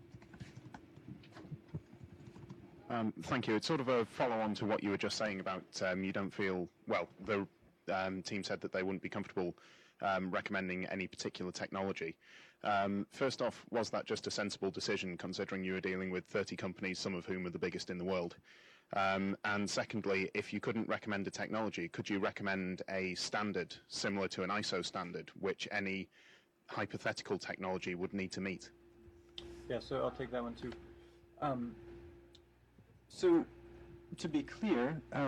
Um, thank you. It's sort of a follow-on to what you were just saying about um, you don't feel, well, the um, team said that they wouldn't be comfortable um, recommending any particular technology. Um, first off, was that just a sensible decision, considering you were dealing with thirty companies, some of whom are the biggest in the world? Um, and secondly, if you couldn't recommend a technology, could you recommend a standard similar to an I S O standard, which any hypothetical technology would need to meet? Yeah, so I'll take that one too. Um, so, to be clear, um,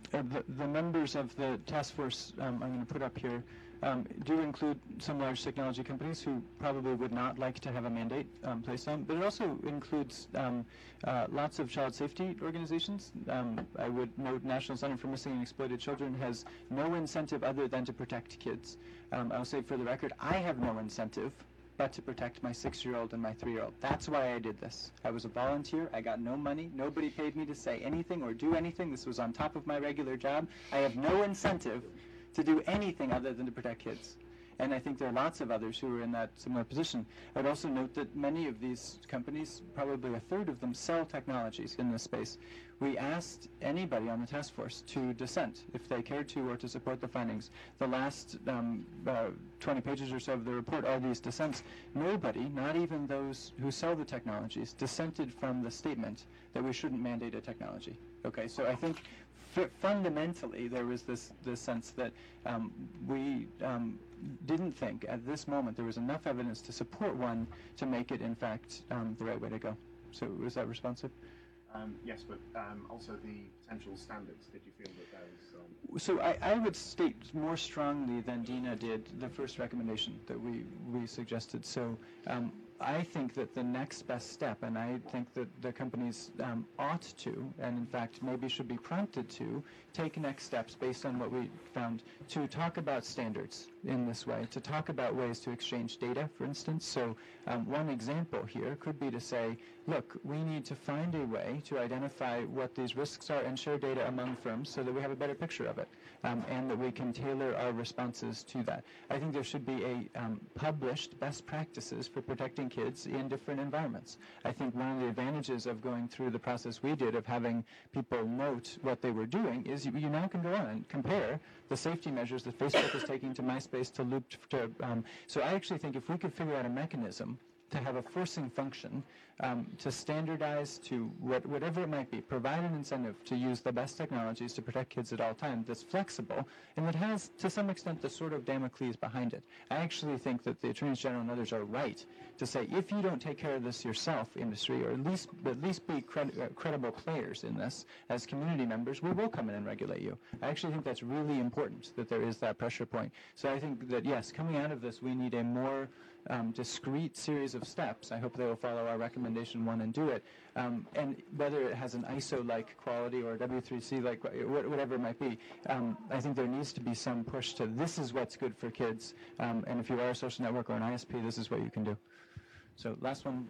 uh, the, the members of the task force um, I'm going to put up here um, do include some large technology companies who probably would not like to have a mandate um, placed on, but it also includes um, uh, lots of child safety organizations. Um, I would note National Center for Missing and Exploited Children has no incentive other than to protect kids. Um, I'll say for the record, I have no incentive but to protect my six-year-old and my three-year-old. That's why I did this. I was a volunteer. I got no money. Nobody paid me to say anything or do anything. This was on top of my regular job. I have no incentive to do anything other than to protect kids. And I think there are lots of others who are in that similar position. I'd also note that many of these companies, probably a third of them, sell technologies in this space. We asked anybody on the task force to dissent if they cared to or to support the findings. The last um, uh, twenty pages or so of the report are these dissents. Nobody, not even those who sell the technologies, dissented from the statement that we shouldn't mandate a technology. Okay, so I think f fundamentally there was this, this sense that um, we um, didn't think at this moment there was enough evidence to support one to make it in fact um, the right way to go. So was that responsive? Um, yes, but um, also the potential standards. Did you feel that there was... Um... So I, I would state more strongly than Dina did the first recommendation that we, we suggested. So um, I think that the next best step, and I think that the companies um, ought to, and in fact maybe should be prompted to, take next steps based on what we found to talk about standards in this way, to talk about ways to exchange data, for instance. So um, one example here could be to say, look, we need to find a way to identify what these risks are and share data among firms so that we have a better picture of it, um, and that we can tailor our responses to that. I think there should be a um, published best practices for protecting kids in different environments. I think one of the advantages of going through the process we did of having people note what they were doing is you, you now can go on and compare the safety measures that Facebook is taking to MySpace to Loop to, um, so I actually think if we could figure out a mechanism to have a forcing function, um, to standardize, to what, whatever it might be, provide an incentive to use the best technologies to protect kids at all times that's flexible and that has, to some extent, the sort of Damocles behind it. I actually think that the Attorneys General and others are right to say, if you don't take care of this yourself, industry, or at least at least be cred uh, credible players in this as community members, we will come in and regulate you. I actually think that's really important, that there is that pressure point. So I think that, yes, coming out of this, we need a more Um, discrete series of steps. I hope they will follow our recommendation one and do it. Um, and whether it has an I S O-like quality or a W three C-like, whatever it might be, um, I think there needs to be some push to this is what's good for kids. Um, and if you are a social network or an I S P, this is what you can do. So last one.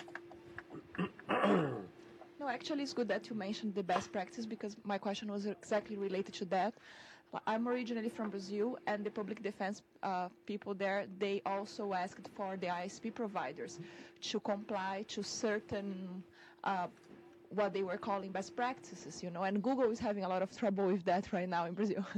Okay. No, actually, it's good that you mentioned the best practice because my question was exactly related to that. I'm originally from Brazil, and the public defense uh, people there, they also asked for the I S P providers to comply to certain, uh, what they were calling best practices, you know, and Google is having a lot of trouble with that right now in Brazil.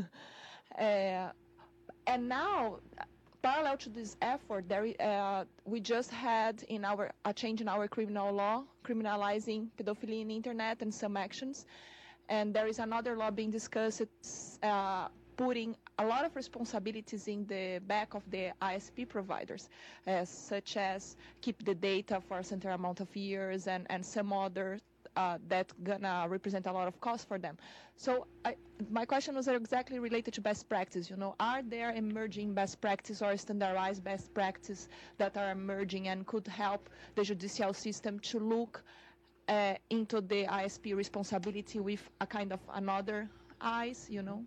uh, and now, parallel to this effort, there, uh, we just had in our a change in our criminal law, criminalizing pedophilia in the internet and some actions. And there is another law being discussed, uh, putting a lot of responsibilities in the back of the I S P providers, uh, such as keep the data for a certain amount of years and, and some other uh, that's gonna represent a lot of cost for them. So I, my question was exactly related to best practice. You know, are there emerging best practice or standardized best practice that are emerging and could help the judicial system to look Uh, into the I S P responsibility with a kind of another eyes, you know?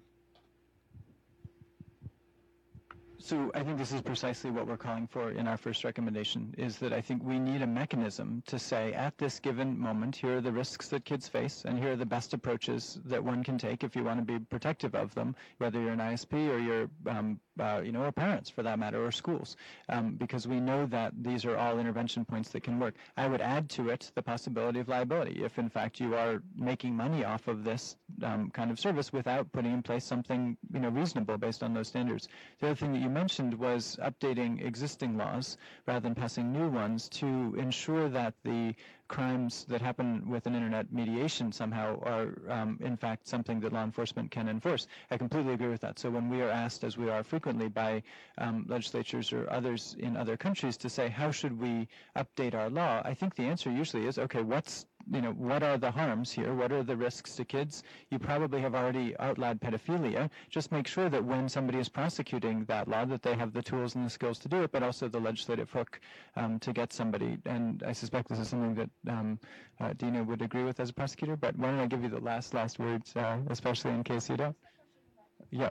So I think this is precisely what we're calling for in our first recommendation, is that I think we need a mechanism to say at this given moment, here are the risks that kids face, and here are the best approaches that one can take if you want to be protective of them, whether you're an I S P or you're, um, uh, you know, or parents for that matter, or schools, um, because we know that these are all intervention points that can work. I would add to it the possibility of liability if in fact you are making money off of this um, kind of service without putting in place something, you know, reasonable based on those standards. The other thing that you mentioned was updating existing laws rather than passing new ones to ensure that the crimes that happen with an internet mediation somehow are um, in fact something that law enforcement can enforce. I completely agree with that. So when we are asked, as we are frequently by um, legislatures or others in other countries, to say how should we update our law, I think the answer usually is, okay, what's you know, what are the harms here? What are the risks to kids? You probably have already outlawed pedophilia. Just make sure that when somebody is prosecuting that law, that they have the tools and the skills to do it, but also the legislative hook um, to get somebody. And I suspect this is something that um, uh, Dina would agree with as a prosecutor, but why don't I give you the last, last words, uh, especially in case you don't? Yeah.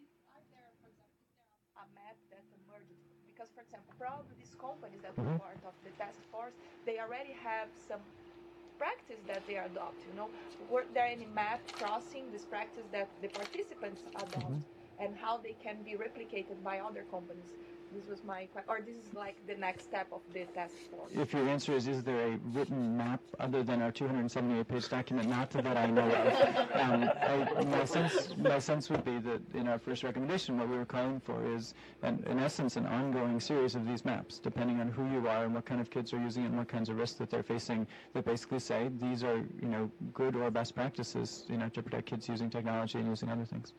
Because, for example, probably these companies that Mm-hmm. were part of the task force, they already have some practice that they adopt, you know. Were there any map crossing this practice that the participants adopt, Mm-hmm. and how they can be replicated by other companies? This was my question, or this is like the next step of the task force. If your answer is, is there a written map other than our two hundred seventy-eight page document? Not that I know of. Um, I, my sense, my sense would be that in our first recommendation, what we were calling for is, an, in essence, an ongoing series of these maps, depending on who you are and what kind of kids are using it and what kinds of risks that they're facing, that basically say these are, you know, good or best practices, you know, to protect kids using technology and using other things.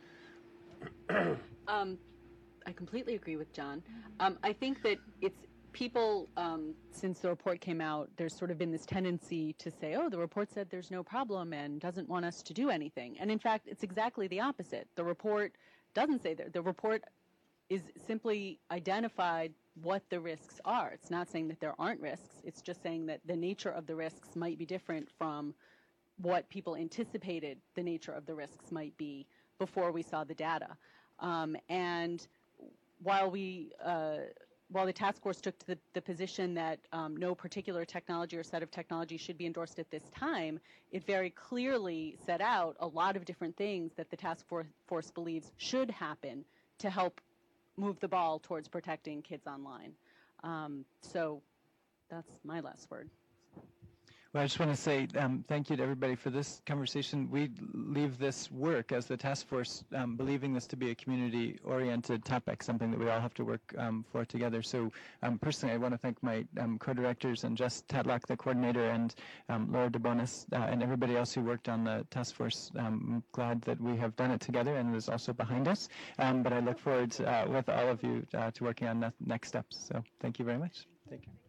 Um, I completely agree with John. Um, I think that it's people, um, since the report came out, there's sort of been this tendency to say, oh, the report said there's no problem and doesn't want us to do anything. And in fact, it's exactly the opposite. The report doesn't say that. The report is simply identified what the risks are. It's not saying that there aren't risks. It's just saying that the nature of the risks might be different from what people anticipated the nature of the risks might be before we saw the data. Um, and while we, uh, while the task force took to the, the position that um, no particular technology or set of technology should be endorsed at this time, it very clearly set out a lot of different things that the task for- force believes should happen to help move the ball towards protecting kids online. Um, so that's my last word. Well, I just want to say um, thank you to everybody for this conversation. We leave this work as the task force um, believing this to be a community-oriented topic, something that we all have to work um, for together. So um, personally, I want to thank my um, co-directors and Jess Tatlock, the coordinator, and um, Laura DeBonis, uh, and everybody else who worked on the task force. Um, I'm glad that we have done it together and it is also behind us. Um, but I look forward to, uh, with all of you uh, to working on the next steps. So thank you very much. Take care.